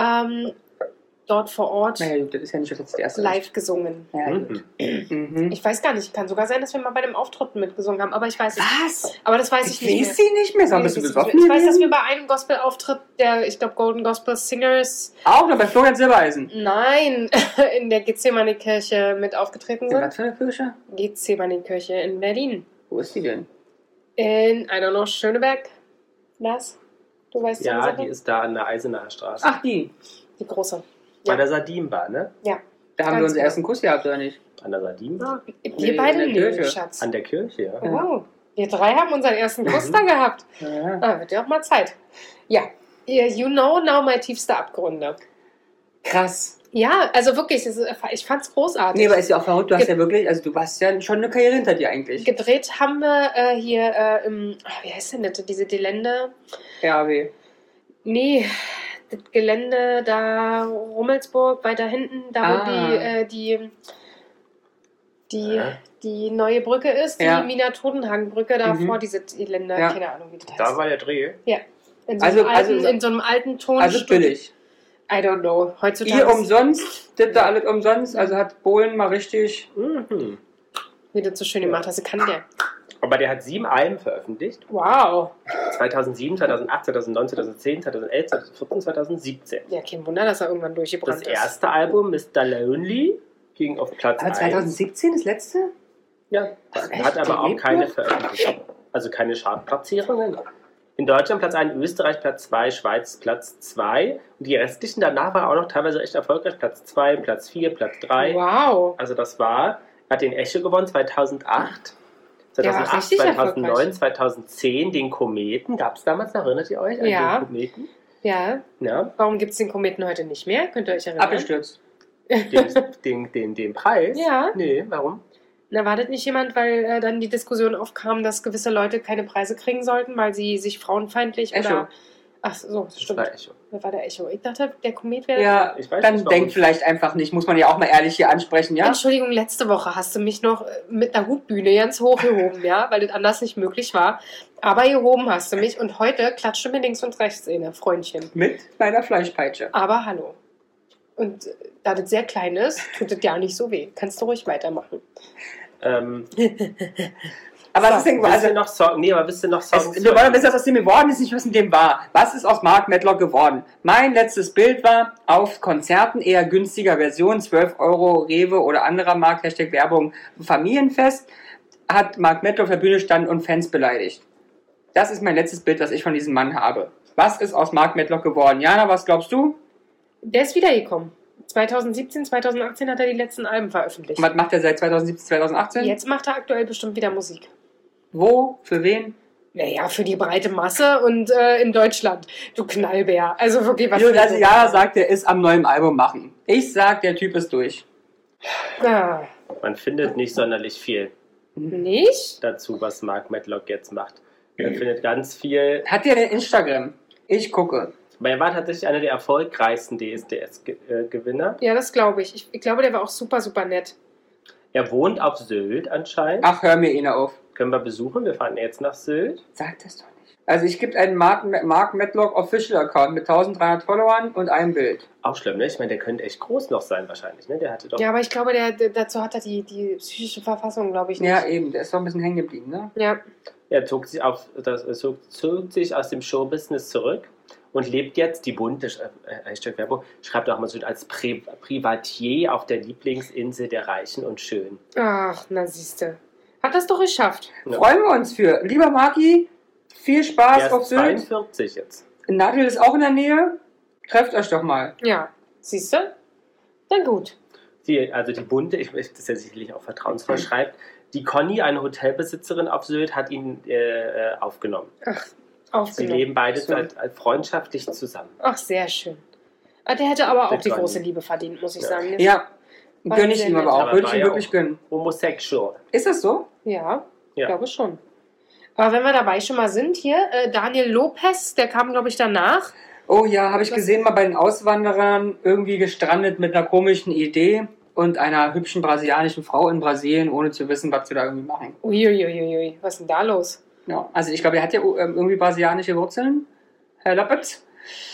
dort vor Ort Naja, gut, das ist ja nicht jetzt die erste. live gesungen. Ja, gut. Mhm. Mhm. Ich weiß gar nicht, kann sogar sein, dass wir mal bei dem Auftritt mitgesungen haben, aber ich weiß es nicht. Was? Aber das weiß ich Ich nicht weiß sie nicht mehr. Sag, Nee, bist du das besoffen ich weiß, dass wir gewesen? bei einem Gospel-Auftritt, der, ich glaube, Golden Gospel Singers, Auch noch bei Florian Silbereisen. nein, in der Gethsemane-Kirche mit aufgetreten In sind. was für eine Kirche? Gethsemane-Kirche in Berlin. Wo ist die denn? In, I don't know, Schöneberg. Das? Du weißt Ja, Sache? die ist da an der Eisenacher Straße. Ach, die. Die große. Bei Ja. der Sardinenbar, ne? Ja. Da haben wir Ganz unseren ersten Kuss gehabt, oder nicht? An der Sardinenbar? Wir Nee, beide in der nicht, Kirche. Schatz. An der Kirche, ja. Oh, wir drei haben unseren ersten Kuss da gehabt. Ja. Ah, wird ja auch mal Zeit. Ja. You know now my tiefste Abgründe. Krass. Ja, also wirklich, ich fand's großartig. Nee, aber ist ja auch verrückt, du hast ja wirklich, also du hast ja schon eine Karriere hinter dir eigentlich. Gedreht haben wir hier im, wie heißt denn das, diese Gelände? RW. Nee, das Gelände da, Rummelsburg, weiter hinten, da wo die neue Brücke ist, die Ja. Mina-Todenhagen-Brücke, davor diese Gelände, Ja. keine Ahnung, wie das heißt. Da war der Dreh. Ja. In so, Also- einem, alten, also- in so einem alten Ton. Also billig. I don't know. Heutzutage Ihr umsonst, das da alles umsonst, also hat Bohlen mal richtig. Mhm. wie du das so schön gemacht hast, kann der. Aber der hat 7 Alben veröffentlicht. Wow. 2007, 2008, 2009, 2010, 2011, 2014, 2017. Ja, kein Wunder, dass er irgendwann Das durchgebrannt ist. erste Album, Mr. Lonely, ging auf Platz Aber 1. 2017 das letzte? Ja, echt? hat aber auch Lebt keine noch? Veröffentlichung. Also keine Chartplatzierungen. In Deutschland Platz 1, Österreich Platz 2, Schweiz Platz 2. Und die restlichen danach waren auch noch teilweise echt erfolgreich. Platz 2, Platz 4, Platz 3. Wow. Also das war, er hat den Echo gewonnen 2008. Der war 2008, richtig 2009, erfolgreich. 2010 den Kometen. Gab es damals, erinnert ihr euch an Ja. den Kometen? Ja. Ja, Warum gibt es den Kometen heute nicht mehr? Könnt ihr euch erinnern? Abgestürzt. den Preis? Ja. Nee, warum? Na, war das nicht jemand, weil dann die Diskussion aufkam, dass gewisse Leute keine Preise kriegen sollten, weil sie sich frauenfeindlich Echo. oder... Ach so, Das stimmt. war Echo. Das war der Echo. Ich dachte, der Komet wäre... Ja, Ich weiß dann nicht, warum. denkt vielleicht einfach nicht, muss man ja auch mal ehrlich hier ansprechen, ja? Entschuldigung, letzte Woche hast du mich noch mit einer Hutbühne ganz hochgehoben, ja, weil das anders nicht möglich war. Aber gehoben hast du mich und heute klatscht du mir links und rechts in der Freundchen. Mit meiner Fleischpeitsche. Aber hallo. Und da das sehr klein ist, tut das ja nicht so weh. Kannst du ruhig weitermachen. Aber So, was ist denn, Wisst also, ihr noch Songs? Nee, aber wisst ihr noch Songs? wir wollen wissen, was aus dem geworden ist, nicht was mit dem war. Was ist aus Mark Medlock geworden? Mein letztes Bild war auf Konzerten eher günstiger Version, 12 Euro, Rewe oder anderer Markt, Hashtag Werbung, Familienfest. hat Mark Medlock auf der Bühne stand und Fans beleidigt. Das ist mein letztes Bild, was ich von diesem Mann habe. Was ist aus Mark Medlock geworden? Jana, was glaubst du? Der ist wiedergekommen. 2017, 2018 hat er die letzten Alben veröffentlicht. Und was macht er seit 2017, 2018? Jetzt macht er aktuell bestimmt wieder Musik. Wo? Für wen? Naja, für die breite Masse und in Deutschland. Du Knallbär. Also wirklich was. Also Jana sagt, er ist am neuen Album machen. Ich sag, der Typ ist durch. Ah, Man findet nicht sonderlich viel nicht? dazu, was Mark Medlock jetzt macht. Man findet ganz viel. Hat der denn Instagram? Ich gucke. Aber er war tatsächlich einer der erfolgreichsten DSDS-Gewinner. Ja, das glaube ich. Ich glaube, der war auch super, super nett. Er wohnt auf Sylt anscheinend. Ach, hör mir ihn auf. Können wir besuchen? Wir fahren jetzt nach Sylt. Sag das doch nicht. Also ich gebe einen Mark Medlock Official Account mit 1300 Followern und einem Bild. Auch schlimm, ne? Ich meine, der könnte echt groß noch sein wahrscheinlich, ne? Der hatte doch... Ja, aber ich glaube, dazu hat er die psychische Verfassung, glaube ich, nicht. Ja, eben. Der ist doch ein bisschen hängen geblieben, ne? Ja. Er zog sich aus dem Showbusiness zurück und lebt jetzt, die bunte Werbung, schreibt auch mal so als Privatier auf der Lieblingsinsel der Reichen und Schönen. Ach, na siehste. Hat das doch geschafft. Ja. Freuen wir uns für. Lieber Marki, viel Der Spaß ist auf Sylt. 42 jetzt. Nadel ist auch in der Nähe. Trefft euch doch mal. Ja. Siehst du? Dann gut. Also die bunte, das ist ja sicherlich auch vertrauensvoll, schreibt, die Conny, eine Hotelbesitzerin auf Sylt, hat ihn aufgenommen. Ach, Sie aufgenommen. leben beide So. freundschaftlich zusammen. Ach, sehr schön. Ah, der hätte aber auch Der die Conny. große Liebe verdient, muss ich Ja. sagen. Ja, War gönne ich sehr ihm nett. aber auch. Aber Würde ich war ihm ja wirklich auch gönnen. Homosexual. Ist das so? Ja, Ja. glaube schon. Aber wenn wir dabei schon mal sind, hier, Daniel Lopez, der kam, glaube ich, danach. Oh ja, habe ich Was- gesehen, mal bei den Auswanderern irgendwie gestrandet mit einer komischen Idee und einer hübschen brasilianischen Frau in Brasilien, ohne zu wissen, was sie da irgendwie machen. Uiuiuiui, was ist denn da los? Ja, also ich glaube, er hat ja irgendwie brasilianische Wurzeln, Herr Lopez.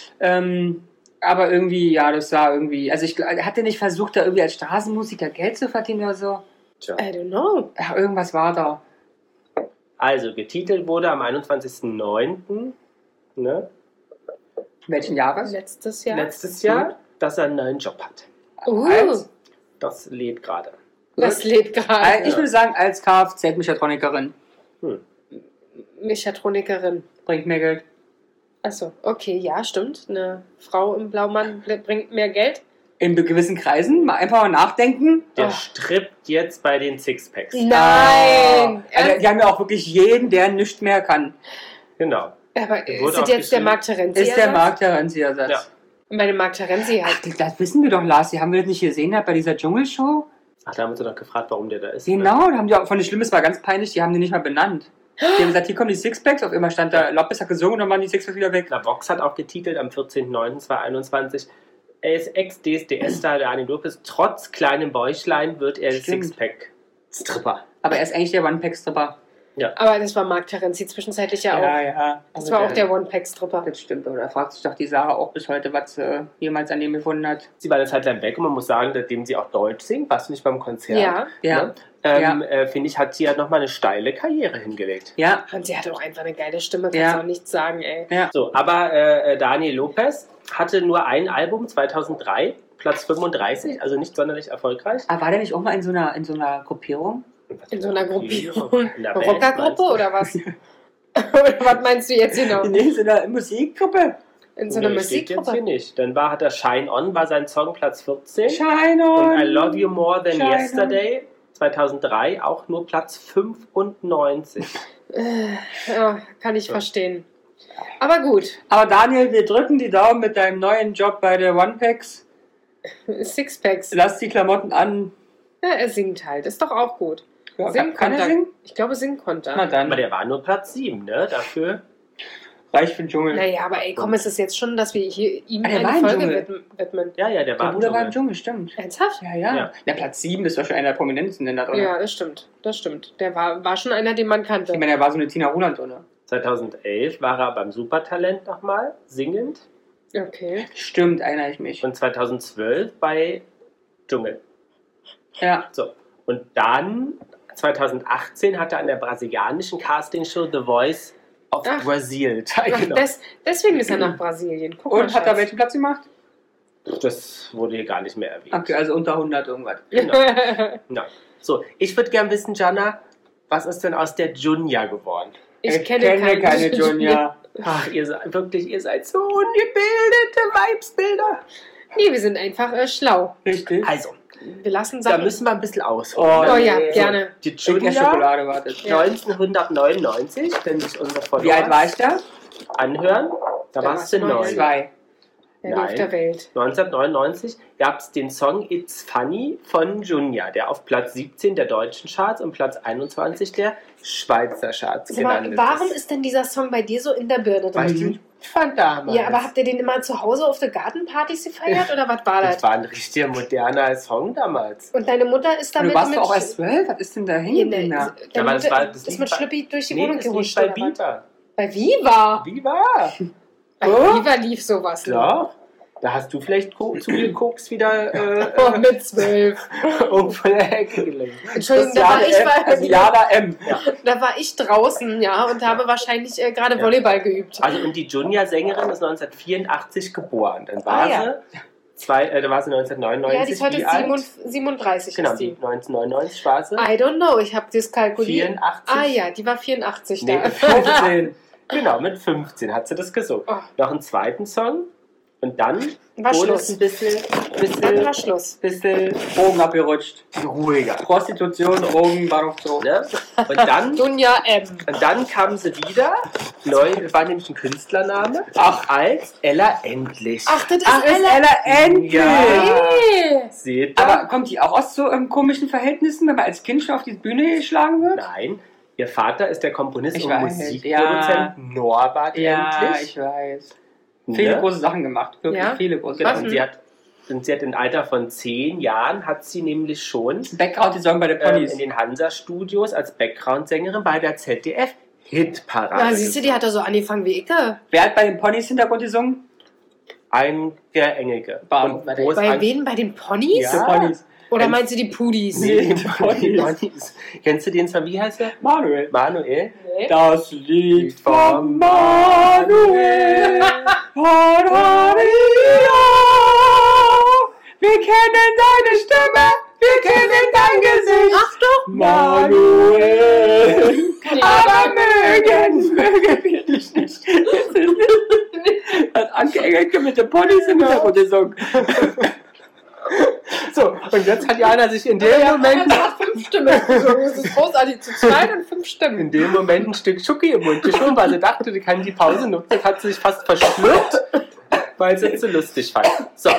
Aber irgendwie, ja, das war irgendwie, also hat er nicht versucht, da irgendwie als Straßenmusiker Geld zu verdienen oder so? Tja. I don't know. Ja, irgendwas war da. Also, getitelt wurde am 21.09. Ne? Welchen Jahres? Letztes Jahr. Letztes Jahr, dass er einen neuen Job hat. Als- Das lädt gerade. Das lebt gerade. Ich würde sagen, als Kfz-Mechatronikerin. Mechatronikerin. Bringt mehr Geld. Achso, okay, ja, stimmt. Eine Frau im Blaumann bringt mehr Geld. In gewissen Kreisen mal einfach mal nachdenken. Der Oh. strippt jetzt bei den Sixpacks. Nein! Also, die haben ja auch wirklich jeden, der nichts mehr kann. Genau. Aber Der wurde ist das auch jetzt der geschrieben. Marc Terenzi? Ist der Markt der Renzierersatz. Ja. Bei dem Marc Terenzi Ach, halt. das wissen wir doch, Lars. Die haben wir das nicht gesehen bei dieser Dschungelshow. Ach, da haben wir uns doch gefragt, warum der da ist. Genau, da haben die auch, von den Schlimmes war ganz peinlich, die haben die nicht mal benannt. Die haben gesagt, hier kommen die Sixpacks, auf immer stand da, Lopez hat gesungen und dann waren die Sixpacks wieder weg. Na, Vox hat auch getitelt am 14.09.2021. Er ist Ex-DSDS-Star Daniel Lopez. Trotz kleinem Bäuchlein wird er Stimmt. Sixpack-Stripper. Aber er ist eigentlich der One-Pack-Stripper. Aber das war Marc Terenzi zwischenzeitlich ja auch. ja. Das war auch der One-Pack-Stripper. Das stimmt, aber da fragt sich doch die Sarah auch bis heute, was sie jemals an dem gefunden hat. Sie war eine Zeit lang weg und man muss sagen, seitdem sie auch Deutsch singt, warst du nicht beim Konzert? Ja. Ja. Finde ich, hat sie ja nochmal eine steile Karriere hingelegt. Ja, Und sie hatte auch einfach eine geile Stimme, kannst Ja. auch nichts sagen, ey. ja. So, aber Daniel Lopez hatte nur ein Album, 2003, Platz 35, also nicht sonderlich erfolgreich. Aber war der nicht auch mal in so einer Gruppierung? In so einer Gruppierung. In der Band, Rockergruppe meinst oder was? Oder was meinst du jetzt genau? Nee, so einer Musikgruppe. In du? so einer Nee, steht jetzt hier Musikgruppe? nicht. Dann hat er Shine On, war sein Song Platz 14. Shine Und on. I Love You More Than Shine on. Yesterday, 2003, auch nur Platz 95. Ja, kann ich verstehen. Aber gut, Aber Daniel, wir drücken die Daumen mit deinem neuen Job bei der One-Packs. Sixpacks. Lass die Klamotten an. Ja, er singt halt, ist doch auch gut. Ja, Singen kann er konnte singen? Ich glaube, singen konnte Na er. dann, Aber der war nur Platz 7, ne? Dafür. reicht für den Dschungel. Naja, aber ey, komm, ist es jetzt schon, dass wir hier ihm Ah, der war eine im Folge Dschungel. widmen? Ja, der Der war Bruder war im im Dschungel, stimmt. Ernsthaft? Ja, ja. Ja. Na, Platz 7 ist wahrscheinlich einer der prominentesten denn da drin. Ja, das stimmt. Das stimmt. Der war schon einer, den man kannte. Ich meine, er war so eine Tina Ruland drin. 2011 war er beim Supertalent nochmal, singend. Okay. Stimmt, erinnere ich mich. Und 2012 bei Dschungel. Ja. So. Und dann, 2018, hat er an der brasilianischen Castingshow The Voice of Ach. Brazil Ach, teilgenommen. deswegen ist er nach Brasilien. Guck mal, Und hat er Schatz. welchen Platz gemacht? Das wurde hier gar nicht mehr erwähnt. Okay, also unter 100 irgendwas. Genau. Ja. So, ich würde gern wissen, Jana, was ist denn aus der Junia geworden? Ich kenne keine Junior. Ach, ihr seid so ungebildete Weibsbilder. Nee, wir sind einfach schlau. Richtig. Also, Wir lassen da Sachen... müssen wir ein bisschen ausholen. Oh ja, nee. gerne. Die Ich esse Junia Schokolade, wartet. Ja. 1999, wenn sich unsere Follower Wie alt war ich da? anhören, da warst du 9. 2. Ja, auf der Welt. 1999 gab es den Song It's Funny von Junia, der auf Platz 17 der deutschen Charts und Platz 21 der Schweizer Charts Sag mal, gelandet warum ist. ist denn dieser Song bei dir so in der Birne Weil ich drin? den fand damals. Ja, aber habt ihr den immer zu Hause auf der Gartenpartys gefeiert oder was war Das das? war ein richtiger moderner Song damals. Und deine Mutter ist Du damit warst mit... doch auch erst 12? Was ist denn da hängen? Deine Ja, Mutter aber das ist lief mit bei- Schlüppi durch die Nee, Wohnung das lief gehuscht. bei oder was? Viva. Bei Viva? Viva? Bei Oh. Viva lief sowas. Ne? Ja. Da hast du vielleicht zugeguckt, wieder Oh, mit 12. irgendwo in der Ecke gelegen. Entschuldigung, Jana M. da war ich draußen, ja, und habe wahrscheinlich gerade Volleyball geübt. Also und die Junia-Sängerin ist 1984 geboren. Dann war Ah, ja. da war sie 1999 Ja, die ist heute wie alt? 37. Genau, ist die die. 1999 war sie. I don't know, ich habe das kalkuliert. 84. Ah ja, die war 84 Nee, da. 15. Genau, mit 15 hat sie das gesungen. Oh. Noch einen zweiten Song und dann War wurde es Schluss. ein bisschen, Dann war Schluss. bisschen Drogen abgerutscht. ruhiger. Prostitution, Drogen, Bahnhof Zoo. Ne? Dunja M. Und dann kam sie wieder, neu, das war nämlich ein Künstlername, als Ella Endlich. Ach, das ist Ach, ist Ella endlich! Ja. Hey. Seht ihr? Aber kommt die auch aus so komischen Verhältnissen, wenn man als Kind schon auf die Bühne geschlagen wird? Nein, ihr Vater ist der Komponist Ich und weiß, Musikproduzent Norbert Ja, Endlich. ich weiß. Ne? Viele große Sachen gemacht. Wirklich Ja? viele große Genau, Was und Sachen. sie hat im Alter von 10 Jahren, hat sie nämlich schon Background, die Song bei den Ponys. in den Hansa-Studios als Background-Sängerin bei der ZDF-Hitparade. Na, siehst du, die hat doch so angefangen wie Icke. Wer hat bei den Ponys Hintergrund gesungen? Ein Engelke. Baum. wo es Bei an- wen? Bei den Ponys? Ja. Die Ponys. Oder meinst du die Pudis? Nee, Die Ponys. Kennst du den Song? Wie heißt der? Manuel. Manuel. Nee. Das Lied von Manuel. Wir kennen deine Stimme, wir kennen dein Gesicht. Ach doch! Manuel. Kann ich Aber mögen wir dich nicht. Das Anke Engelke mit den Ponys im Hintergrund gesungen. So, und jetzt hat Jana sich in dem Moment, Das hat 5 Stimmen. Das ist großartig. Zu zweit und 5 Stimmen. ein Stück Schoki im Mund geschoben, weil sie dachte, die kann die Pause nutzen. Jetzt hat sie sich fast verschluckt, weil sie es so lustig fand. So,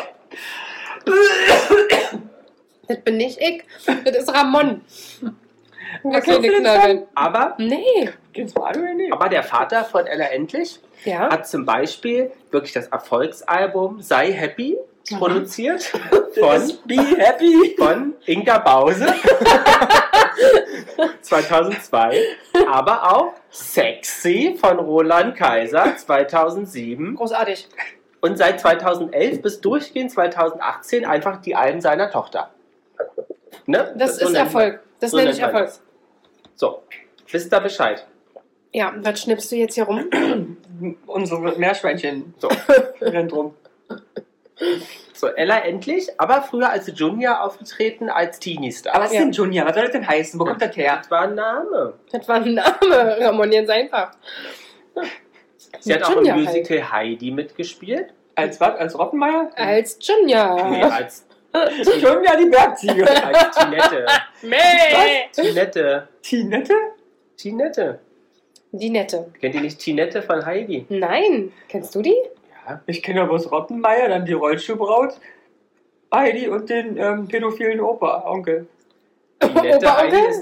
Das bin nicht ich. Das ist Ramon. Was Okay, ist denn Knöbel. aber Nee. Kennst du Manuel nicht? der Vater von Ella Endlich Ja. hat zum Beispiel wirklich das Erfolgsalbum Sei Happy produziert Be happy. von Inga Bause 2002, aber auch Sexy von Roland Kaiser 2007 Großartig. und seit 2011 bis durchgehend 2018 einfach die Alben seiner Tochter. Ne? Das So ist nennt man- Erfolg. Das so nenne ich nennt man Erfolg. das. So, wisst ihr Bescheid? Ja, was schnippst du jetzt hier rum? Unsere Meerschweinchen. So. Rennt rum. So, Ella Endlich, aber früher als Junior aufgetreten als Teenie-Star. Aber was ist Ja. denn Junior? Was soll das denn heißen? Wo kommt das her? Das war ein Name. Das war ein Name. Ramon jetzt einfach. Sie hat auch Junior im Musical Heidi mitgespielt. Als was? Als Rottenmeier? Als Junior. Nee, als Junior die Bergziege. als Tinette. Mäh. Tinette. Tinette? Tinette. Die Nette. Kennt ihr nicht Tinette von Heidi? Nein. Kennst du die? Ja. Ich kenne ja bloß Rottenmeier, dann die Rollschuhbraut, Heidi und den pädophilen Onkel. Tinette Opa, Heidi Onkel? ist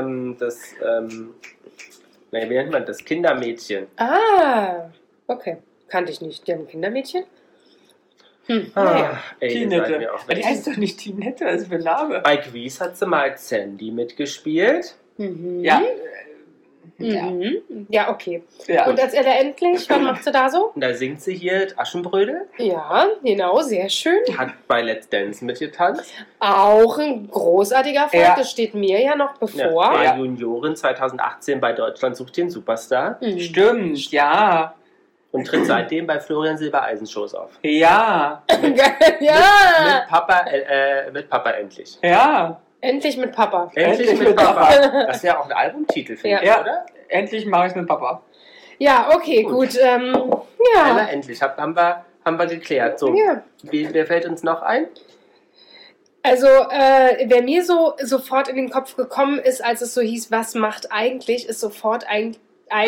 wie nennt man das? Kindermädchen. Ah. Okay. Kannte ich nicht. Die haben ein Kindermädchen? Naja. Ey, ihr seid Tinette. mir auch Aber die heißt doch nicht Tinette, das ist ein Name. Bei Grease hat sie mal als Sandy mitgespielt. Mhm. Ja. Mhm. Ja, okay. Ja. Und als Ella Endlich, was macht sie da so? Und da singt sie hier Aschenbrödel. Ja, genau, sehr schön. Hat bei Let's Dance mitgetanzt. Auch ein großartiger Erfolg, Ja. das steht mir ja noch Ja, bevor. war Ja. Juniorin 2018 bei Deutschland sucht den Superstar. Mhm. Stimmt, ja. Und tritt seitdem bei Florian Silbereisen-Shows auf. Ja. ja. Mit Papa Endlich. Ja. Endlich mit Papa. Endlich mit Papa. Das wäre auch ein Albumtitel, finde ich, Ja. oder? Endlich mache ich es mit Papa. Ja, okay, gut. Ja. Einmal endlich. Haben wir geklärt. So, Ja. wer fällt uns noch ein? Also, wer mir so sofort in den Kopf gekommen ist, als es so hieß, was macht eigentlich, ist sofort eigentlich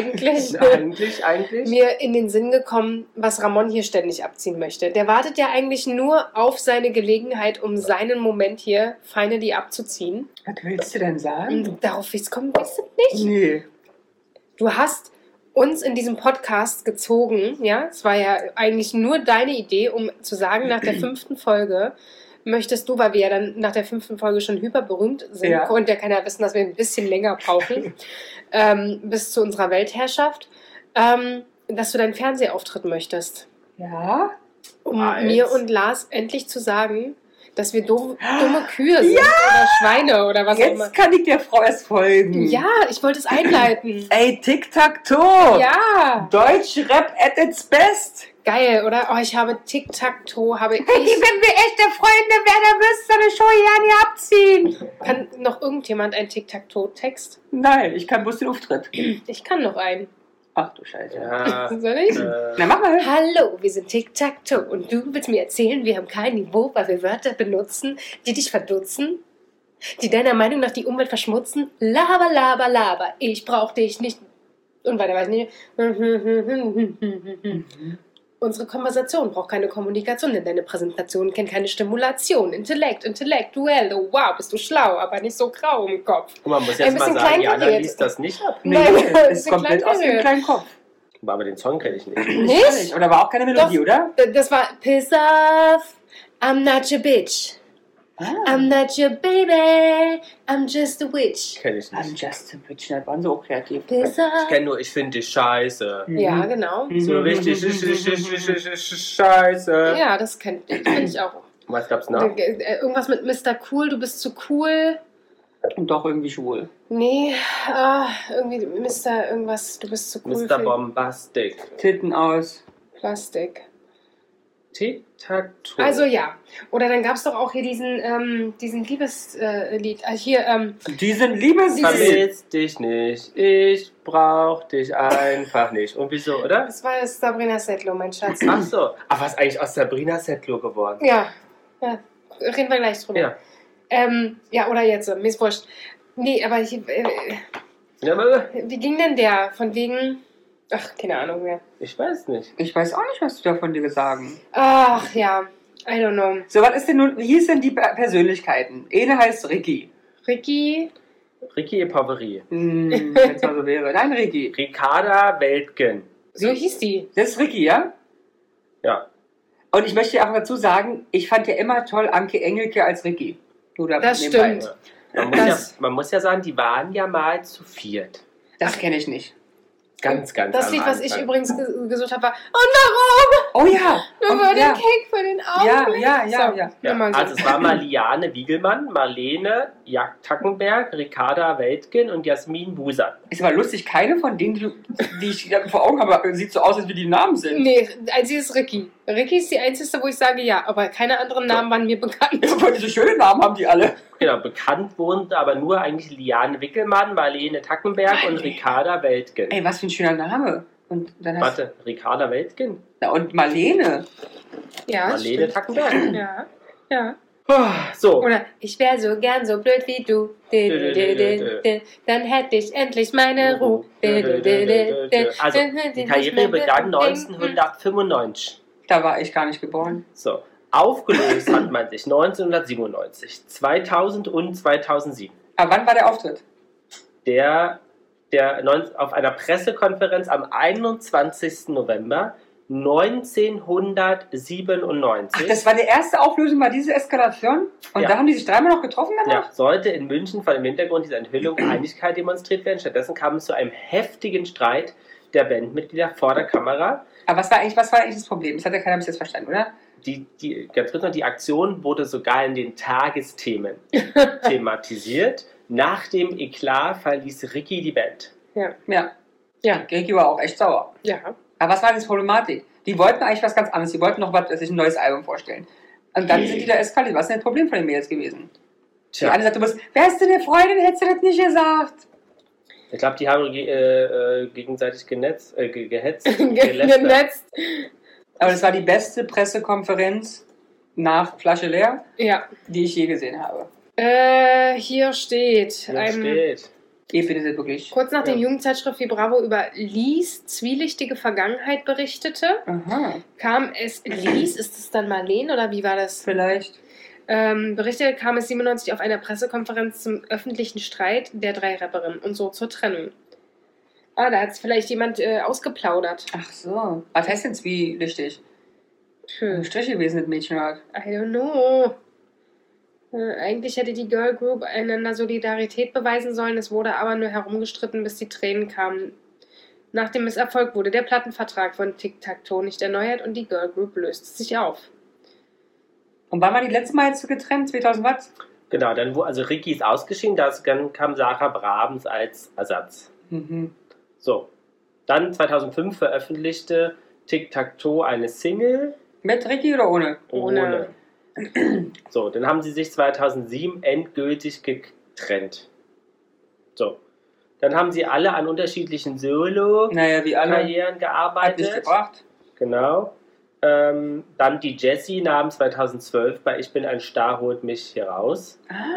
Eigentlich? mir in den Sinn gekommen, was Ramon hier ständig abziehen möchte. Der wartet ja eigentlich nur auf seine Gelegenheit, um seinen Moment hier finally abzuziehen. Was willst du denn sagen? Und darauf, wie es kommt, weißt du nicht. Nee. Du hast uns in diesem Podcast gezogen, ja, es war ja eigentlich nur deine Idee, um zu sagen, nach der 5. Folge möchtest du, weil wir ja dann nach der 5. Folge schon hyperberühmt sind, Ja. konnte ja keiner wissen, dass wir ein bisschen länger brauchen, bis zu unserer Weltherrschaft, dass du deinen Fernsehauftritt möchtest. Ja? Um Was? mir und Lars endlich zu sagen, dass wir dumme Kühe sind oder Schweine oder was auch immer. Jetzt kann ich der Frau erst folgen. Ja, ich wollte es einleiten. Ey, Tic-Tac-Toe. Ja, Deutsch-Rap at its best. geil, oder? Oh, ich habe Tic-Tac-Toe, habe ich. Wenn wir echte Freunde wären, dann müsst ihr eine Show ja nicht abziehen. Kann noch irgendjemand einen Tic-Tac-Toe-Text? Nein, ich kann bloß den Auftritt. Ich kann noch einen. Ach du Scheiße. Ah. Ja, Soll ich? Na, mach mal. Hallo, wir sind Tic-Tac-Toe und du willst mir erzählen, wir haben kein Niveau, weil wir Wörter benutzen, die dich verdutzen, die deiner Meinung nach die Umwelt verschmutzen. Laber, laber, laber, ich brauch dich nicht. Und weiter weiß ich nicht. Unsere Konversation braucht keine Kommunikation, denn deine Präsentation kennt keine Stimulation. Intellektuell, oh wow, bist du schlau, aber nicht so grau im Kopf. Und man muss Ein jetzt mal bisschen sagen, Jana kleinkariert. liest das nicht ab. Nein, Nee, das ist ist komplett aus dem kleinkariert. kleinen Kopf. Aber den Song kenne ich nicht. Nicht? Und da war auch keine Melodie, Doch. oder? Das war Piss off, I'm not your bitch. I'm not your baby, I'm just a witch. Kenne ich I'm nicht. just a bitch. Das waren so auch kreativ. Piss Ich off. kenne nur, ich finde dich scheiße. Ja, genau. So richtig scheiße. Ja, das kenn ich auch. Was gab's noch? Irgendwas mit Mr. Cool, du bist zu cool. Und doch irgendwie schwul. Nee, irgendwie Mr. irgendwas, du bist zu cool Mr. für Bombastic. Titten aus. Plastik. Tic-Tac-Toe. Also ja. Oder dann gab es doch auch hier diesen Liebeslied. Hier, Diesen Liebeslied. Vermiss dich nicht, ich brauch dich einfach nicht. Und wieso, oder? das war Sabrina Settler, mein Schatz. Ach so. Ach, was ist eigentlich aus Sabrina Settler geworden? Ja, reden wir gleich drüber. Ja. Ja, oder jetzt, mir ist wurscht. Nee, aber Ja, aber wie ging denn der? Von wegen, ach, keine Ahnung mehr. ich weiß nicht. Ich weiß auch nicht, was du davon dir sagen. Ach, ja, I don't know. So, was ist denn nun, wie hieß denn die Persönlichkeiten? Eine heißt Ricky. Ricky, Ricky Poveri. Wenn es mal so wäre. Nein, Ricky. Ricarda Weltgen. so hieß die. Das ist Ricky, ja? Ja. Und ich möchte dir auch dazu sagen, ich fand ja immer toll Anke Engelke als Ricky. Oder Das nebenbei. stimmt. Man muss ja sagen, die waren ja mal zu viert. Das kenne ich nicht. Ganz Das am Lied, was ich Anfang. übrigens gesucht habe, war Und warum? Oh ja. Nur Und für den ja. Cake für den Augenblick. Ja. Ja, Nochmal so. also es war mal Liane Wiegelmann, Marlene Tackenberg, Ricarda Weltgen und Jasmin Buser. Ist aber lustig, keine von denen, die ich vor Augen habe, sieht so aus, als wie die Namen sind. Nee, einziges ist Ricky. Ricky ist die einzige, wo ich sage ja, aber keine anderen Namen waren mir bekannt. Aber diese schönen Namen haben die alle. Genau, bekannt wurden aber nur eigentlich Liane Wickelmann, Marlene Tackenberg und Ricarda Weltgen. Ey, was für ein schöner Name. Und dann hast Warte, Ricarda Weltgen? Na, und Marlene. Ja, Marlene stimmt. Tackenberg. Ja. So, Oder ich wäre so gern so blöd wie du. Dann hätte ich endlich meine Ruhe. also die Karriere begann 1995. Da war ich gar nicht geboren. So, aufgelöst hat man sich 1997, 2000 und 2007. Aber wann war der Auftritt? Auf einer Pressekonferenz am 21. November 1997. Ach, das war die erste Auflösung, war diese Eskalation? Und Ja. da haben die sich dreimal noch getroffen danach? Ja, sollte in München vor dem Hintergrund dieser Enthüllung Einigkeit demonstriert werden. Stattdessen kam es zu einem heftigen Streit der Bandmitglieder vor der Kamera. Aber was war eigentlich das Problem? Das hat ja keiner bis jetzt verstanden, oder? Ganz kurz noch, die Aktion wurde sogar in den Tagesthemen thematisiert. Nach dem Eklat verließ Ricky die Band. Ja. Ja. Ricky war auch echt sauer. Ja. Aber was war denn das Problematik? Die wollten eigentlich was ganz anderes. Die wollten noch sich ein neues Album vorstellen. Und dann sind die da eskaliert. Was ist denn das Problem von den Mädels gewesen? Die eine sagt, du musst, wärst du eine Freundin, hättest du das nicht gesagt. Ich glaube, die haben gegenseitig gehetzt. Genetzt. Aber das war die beste Pressekonferenz nach Flasche leer, Ja. die ich je gesehen habe. Hier steht. Ihr findet es wirklich. Kurz nachdem Jugendzeitschrift wie Bravo über Lies zwielichtige Vergangenheit berichtete, kam es. Lies, ist es dann Marlene oder wie war das? Vielleicht. Berichtete, kam es 97 auf einer Pressekonferenz zum öffentlichen Streit der 3 Rapperinnen und so zur Trennung. Da hat es vielleicht jemand ausgeplaudert. Ach so. Was heißt denn zwielichtig? Ein Strich gewesen, das Mädchen hat. I don't know. Eigentlich hätte die Girl Group einander Solidarität beweisen sollen, es wurde aber nur herumgestritten, bis die Tränen kamen. Nach dem Misserfolg wurde der Plattenvertrag von Tic-Tac-Toe nicht erneuert und die Girl Group löste sich auf. Und wann war die letzte Mal jetzt getrennt? 2000 was? Genau, also Ricky ist ausgeschieden, dann kam Sarah Brabens als Ersatz. So, dann 2005 veröffentlichte Tic-Tac-Toe eine Single. Mit Ricky oder ohne? Ohne. So, dann haben sie sich 2007 endgültig getrennt. So, dann haben sie alle an unterschiedlichen Solo-Karrieren Hat gearbeitet. nicht gebracht. Genau. Dann die Jessie nahm 2012 bei Ich bin ein Star, holt mich hier raus.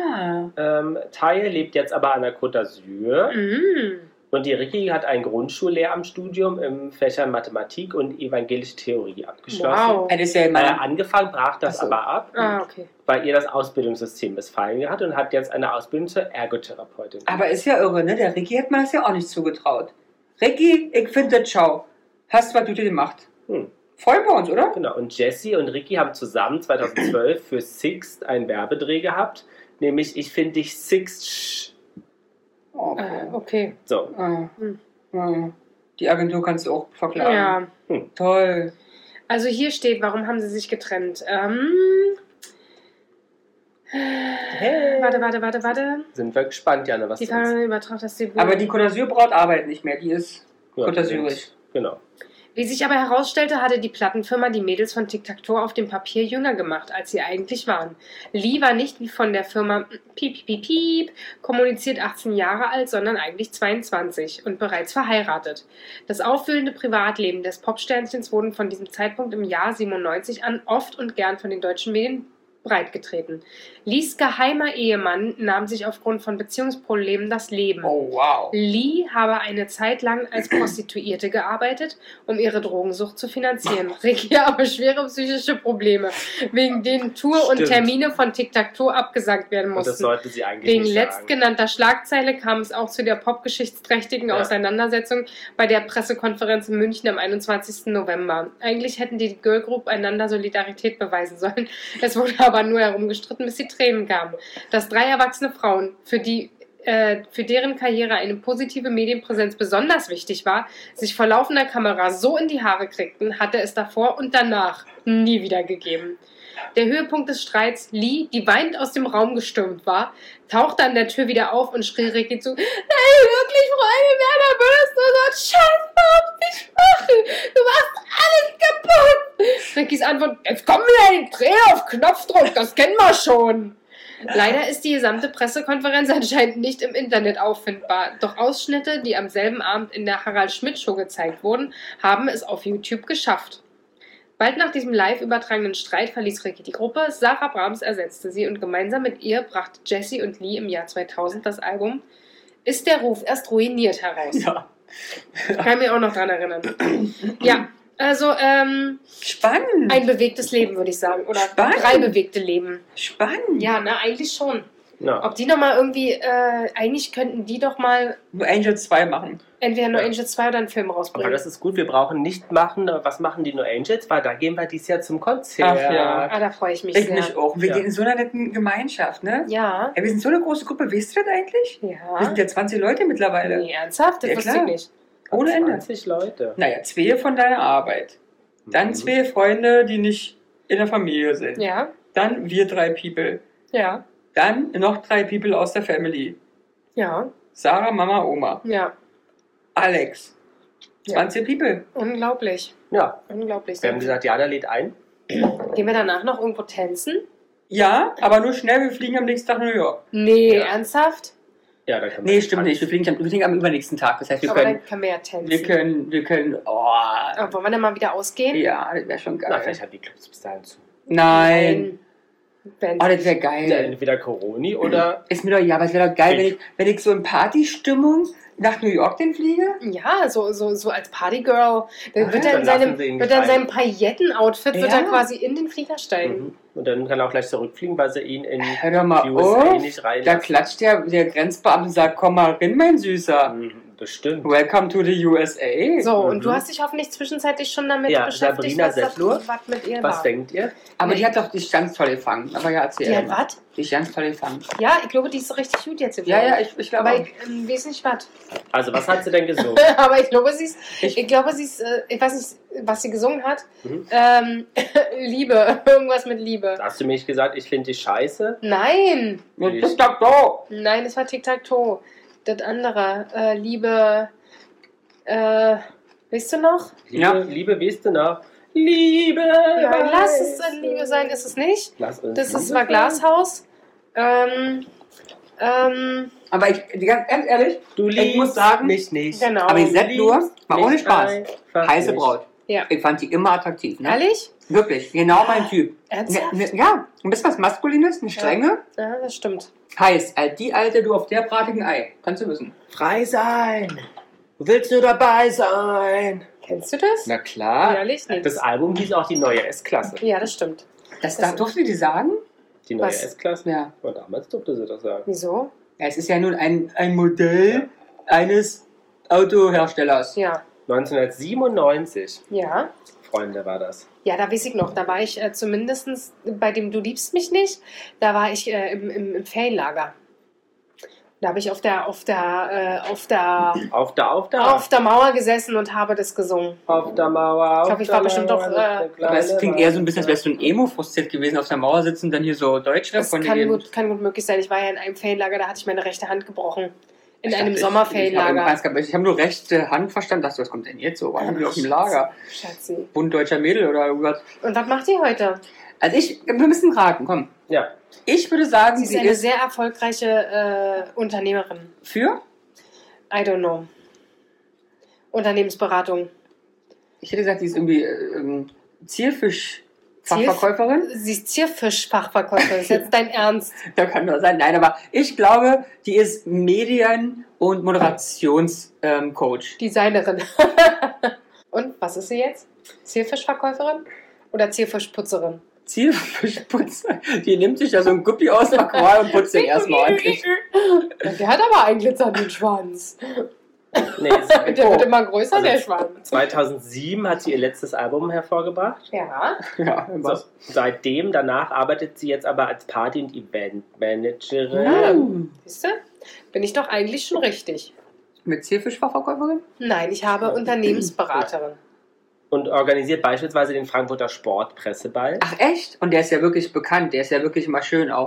Taye lebt jetzt aber an der Côte d'Azur. Und die Ricky hat ein Grundschullehramtsstudium im Fächern Mathematik und evangelische Theorie abgeschlossen. Wow. Das ist ja immer Angefangen, brach das aber ab, Okay. weil ihr das Ausbildungssystem missfallen hat und hat jetzt eine Ausbildung zur Ergotherapeutin. Aber ist ja irre, ne? Der Ricky hätte man das ja auch nicht zugetraut. Ricky, ich finde das schau. Hast du was Gutes gemacht? Freuen wir uns, oder? Genau, und Jessie und Ricky haben zusammen 2012 für Sixt einen Werbedreh gehabt, nämlich Ich finde dich Sixt. Okay. So. Die Agentur kannst du auch verklagen. Ja. Toll. Also hier steht, warum haben sie sich getrennt? Warte. Sind wir gespannt, Jana, was Die du uns... Kamera übertraf das Debüt. Aber die Côte d'Azur Braut arbeitet nicht mehr. Die ist Ja, Côte d'Azur. Genau. Wie sich aber herausstellte, hatte die Plattenfirma die Mädels von Tic-Tac-Toe auf dem Papier jünger gemacht, als sie eigentlich waren. Lee war nicht wie von der Firma Piep kommuniziert 18 Jahre alt, sondern eigentlich 22 und bereits verheiratet. Das aufwühlende Privatleben des Popsternchens wurden von diesem Zeitpunkt im Jahr 97 an oft und gern von den deutschen Medien breitgetreten. Lees geheimer Ehemann nahm sich aufgrund von Beziehungsproblemen das Leben. Oh, wow. Lee habe eine Zeit lang als Prostituierte gearbeitet, um ihre Drogensucht zu finanzieren. Ricky aber schwere psychische Probleme, wegen denen Tour und Termine von Tic-Tac-Toe abgesagt werden Und das mussten. sollte sie eigentlich Wegen nicht sagen. letztgenannter Schlagzeile kam es auch zu der popgeschichtsträchtigen Auseinandersetzung bei der Pressekonferenz in München am 21. November. Eigentlich hätten die Girl Group einander Solidarität beweisen sollen. Es wurde aber nur herumgestritten, bis die Tränen kamen. Dass 3 erwachsene Frauen, für deren Karriere eine positive Medienpräsenz besonders wichtig war, sich vor laufender Kamera so in die Haare kriegten, hatte es davor und danach nie wieder gegeben. Der Höhepunkt des Streits, Lee, die weinend aus dem Raum gestürmt war, tauchte an der Tür wieder auf und schrie Ricky zu: Nein, wirklich, Freunde, Werner, würdest du so einen Scheiß überhaupt nicht machen? Du machst alles kaputt! Rickys Antwort: Jetzt kommen wir in den Dreh auf Knopfdruck, das kennen wir schon. Leider ist die gesamte Pressekonferenz anscheinend nicht im Internet auffindbar. Doch Ausschnitte, die am selben Abend in der Harald-Schmidt-Show gezeigt wurden, haben es auf YouTube geschafft. Bald nach diesem live übertragenen Streit verließ Ricky die Gruppe, Sarah Brahms ersetzte sie und gemeinsam mit ihr brachte Jessie und Lee im Jahr 2000 das Album Ist der Ruf erst ruiniert heraus. Ja. Kann mich auch noch dran erinnern. Ja, also Spannend. ein bewegtes Leben, würde ich sagen. Oder Spannend. 3 bewegte Leben. Spannend. Ja, ne, eigentlich schon. Ja. Ob die nochmal irgendwie, eigentlich könnten die doch mal Nur Angel 2 machen. entweder No Angels 2 oder einen Film Aber rausbringen. das ist gut, wir brauchen nicht machen, was machen die No Angels, weil da gehen wir dieses Jahr zum Konzert. Ach ja. Da freue ich mich Ich sehr. mich auch. Wir Ja. gehen in so einer netten Gemeinschaft, ne? Ja. Ey, wir sind so eine große Gruppe. Weißt du das eigentlich? Wir Ja. sind ja 20 Leute mittlerweile. Nee, ernsthaft? Das Ja, wusste ich klar. nicht. Ohne Ende. 20 Leute. Naja, 2 von deiner Arbeit. Dann 2 Freunde, die nicht in der Familie sind. Ja. Dann wir 3 People. Ja. Dann noch 3 People aus der Family. Ja. Sarah, Mama, Oma. Ja. Alex. 20 People. Unglaublich. Ja, Unglaublich. wir haben gesagt, Jana lädt ein. Gehen wir danach noch irgendwo tanzen? Ja, aber nur schnell, wir fliegen am nächsten Tag nach New York. Nee, Ja. ernsthaft? Ja, dann kann man Nee, stimmt nicht. Wir fliegen am übernächsten Tag. Das heißt, wir Aber können, dann können wir ja tanzen. wir können, Aber wollen wir dann mal wieder ausgehen? ja, das wäre schon Na, geil. vielleicht haben die Clubs bis dahin zu. Nein. Wenn- Oh, das wäre Ja, geil. entweder Coroni oder... Ist mir doch, ja, aber es wäre doch geil, wenn ich so in Partystimmung nach New York denn fliege. Ja, so als Partygirl. Dann wird dann er in lassen seinem, sie ihn wird er in rein. seinem Pailletten-Outfit wird Ja. er quasi in den Flieger steigen. Mhm. Und dann kann er auch gleich zurückfliegen, weil sie ihn in Hör doch mal die USA auf. nicht Da reinlassen. klatscht der Grenzbeamte und sagt, komm mal rein, mein Süßer. Mhm, bestimmt. Welcome to the USA. So, und Mhm. du hast dich hoffentlich zwischenzeitlich schon damit Ja, beschäftigt, Sabrina was das Settler. was mit ihr Was war. denkt ihr? Aber die hat doch dich ganz toll gefangen. Aber ja, erzähl. Die hat mal. was? Dich ganz toll gefangen. Ja, ich glaube, die ist richtig gut jetzt. Ja, ja, ich glaube Aber auch. ich weiß nicht was. Also, was hat sie denn gesungen? Aber ich glaube, sie ist, Ich- ich weiß nicht, was sie gesungen hat. Mhm. Liebe, irgendwas mit Liebe. Hast du mich gesagt, ich finde dich scheiße? Nein, Das ist doch so. nein, das war Tic-Tac-Toe. Das andere, Liebe, weißt du noch? Liebe, Ja. Liebe, weißt du noch? Liebe! Nein, lass es weißt du. Liebe sein, ist es nicht. Lass es Das ist Liebe war Glashaus. Aber ganz ehrlich, Du Ich liebst muss sagen- mich nicht. Genau. aber ich sag nur, mal ohne Mich Spaß. einfach Heiße nicht. Braut. Ja. Ich fand die immer attraktiv. Ne? Ehrlich? Wirklich, genau mein Typ. Ernsthaft? Ja, ein bisschen was Maskulines, eine Strenge. Ja, das stimmt. Heiß, die alte, du auf der bratigen Ei. Kannst du wissen. Frei sein! Willst du dabei sein? Kennst du das? Na klar. Ehrlich? Nee. Das Album hieß auch die neue S-Klasse. Ja, das stimmt. Durfte die sagen? Die neue Was? S-Klasse? Ja. Und damals durfte sie das sagen. Wieso? Ja, es ist ja nun ein Modell eines Autoherstellers. Ja. 1997, Ja. Freunde, war das. Ja, da weiß ich noch. Da war ich zumindest bei dem Du liebst mich nicht. Da war ich im Ferienlager. Da habe ich auf der Auf der Mauer gesessen und habe das gesungen. Auf der Mauer. Ich hoffe, ich war bestimmt doch, Aber es klingt eher so ein bisschen, als wärst du ein Emo-frustriert gewesen, auf der Mauer sitzen und dann hier so Deutschrap Das von kann dir. gut möglich sein. Ich war ja in einem Ferienlager, da hatte ich meine rechte Hand gebrochen. In einem Ich Sommerferienlager. habe nur rechte Hand verstanden. Dachte, was kommt denn jetzt so? Waren wir auf dem Lager? Schatzi. Bund deutscher Mädel oder irgendwas? Und was macht ihr heute? Also wir müssen raten, komm. Ja. Ich würde sagen, Sie ist sie eine ist sehr erfolgreiche Unternehmerin. für? I don't know. Unternehmensberatung. Ich hätte gesagt, sie ist irgendwie Zielfisch-Fachverkäuferin. Sie ist Zierfischfachverkäuferin. Das ist jetzt dein Ernst. Da kann nur sein. Nein, aber ich glaube, die ist Medien- und Moderationscoach. Designerin. Und was ist sie jetzt? Zierfischverkäuferin? Oder Zierfischputzerin? Zielfischputzer. Die nimmt sich da so ein Guppi aus dem Aquarium und putzt den erstmal ordentlich. Der hat aber einen glitzernden Schwanz. Nee, Der wird immer größer, Also- der Schwanz. 2007 hat sie ihr letztes Album hervorgebracht. Ja. Ja, So, danach arbeitet sie jetzt aber als Party- und Eventmanagerin. Siehst du? Bin ich doch eigentlich schon richtig. Mit Zielfischfachverkäuferin? Nein, ich habe Unternehmensberaterin. Und organisiert beispielsweise den Frankfurter Sportpresseball. Ach echt? Und der ist ja wirklich bekannt. Der ist ja wirklich immer schön auch.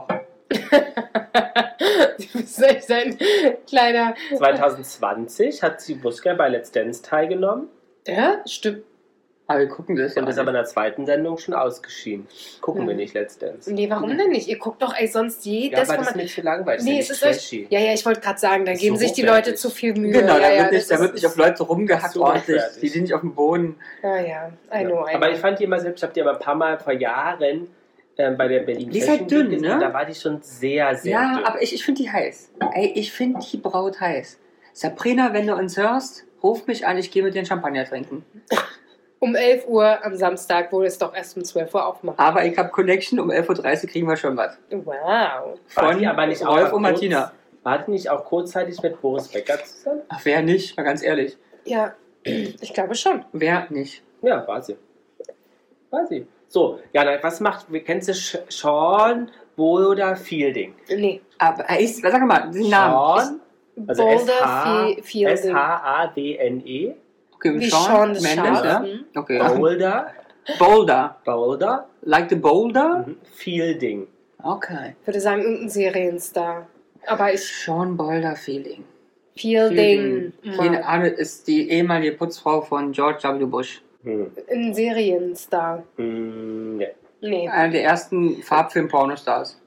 Du bist echt ein kleiner. 2020 hat sie Busker bei Let's Dance teilgenommen Ja, stimmt. Aber wir gucken das ja und ist aber in der zweiten Sendung schon ausgeschieden. Gucken wir nicht Let's Dance. Nee, warum denn nicht? Ihr guckt doch sonst Ja, jedes aber das ist Format. mir zu langweilig. Nee, das es ist ist nicht euch. trashy. Ja, ich wollte gerade sagen, da Ist geben so sich die hochwertig. Leute zu viel Mühe. Genau, ja, da das wird nicht auf Leute rumgehackt so ordentlich. hochwertig. Die sind nicht auf dem Boden. Ja, ja, I know. Aber ich fand die immer selbst, ich habe die aber ein paar Mal vor Jahren bei der Berlin Die ist halt Fashion dünn, Week gesehen, ne? Da war die schon sehr, sehr Ja, dünn. aber ich finde die heiß. Ey, ich finde die Braut heiß. Sabrina, wenn du uns hörst, ruf mich an, ich gehe mit dir einen Champagner trinken. Um 11 Uhr am Samstag, wo es doch erst um 12 Uhr aufmacht. Aber ich habe Connection, um 11.30 Uhr kriegen wir schon was. Wow. War Von die aber nicht auch Rolf mal und Martina. War die nicht auch kurzzeitig mit Boris Becker zusammen? Ach, wer nicht? Mal ganz ehrlich. Ja, ich glaube schon. Wer nicht? Ja, war sie. War sie. So, ja, was macht, kennst du Sean Boulder Fielding? Nee. Aber sag mal, den Namen. Sean, also Fielding. S-H-A-D-N-E, Okay, Wie Sean Sean das Mendes, Schaf. ja? Mhm. Okay. Boulder, Boulder. Like the Boulder? Fielding. Okay. Ich würde sagen, irgendein Serienstar. Aber ich. Sean Boulder Feeling. Fielding. Jene Ahnung ist die ehemalige Putzfrau von George W. Bush. Hm. Ein Serienstar. Ne. Nee. Einer der ersten Farbfilm-Pornostars.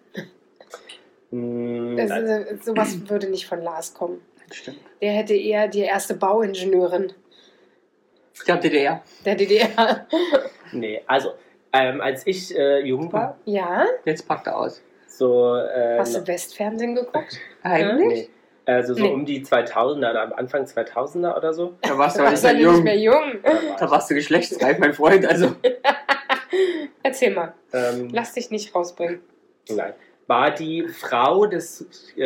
Sowas würde nicht von Lars kommen. Stimmt. Der hätte eher die erste Bauingenieurin Der DDR. der DDR. Nee, also, als ich jung war, Ja? Jetzt packt er aus. so... Hast du Westfernsehen geguckt? Eigentlich? nee, also so Nee. um die 2000er oder am Anfang 2000er oder so. Da warst du Da aber warst nicht du mehr nicht jung. mehr jung. Da warst du geschlechtsreif, mein Freund. Also. Erzähl mal. Lass Lass dich nicht rausbringen. Nein. War die Frau des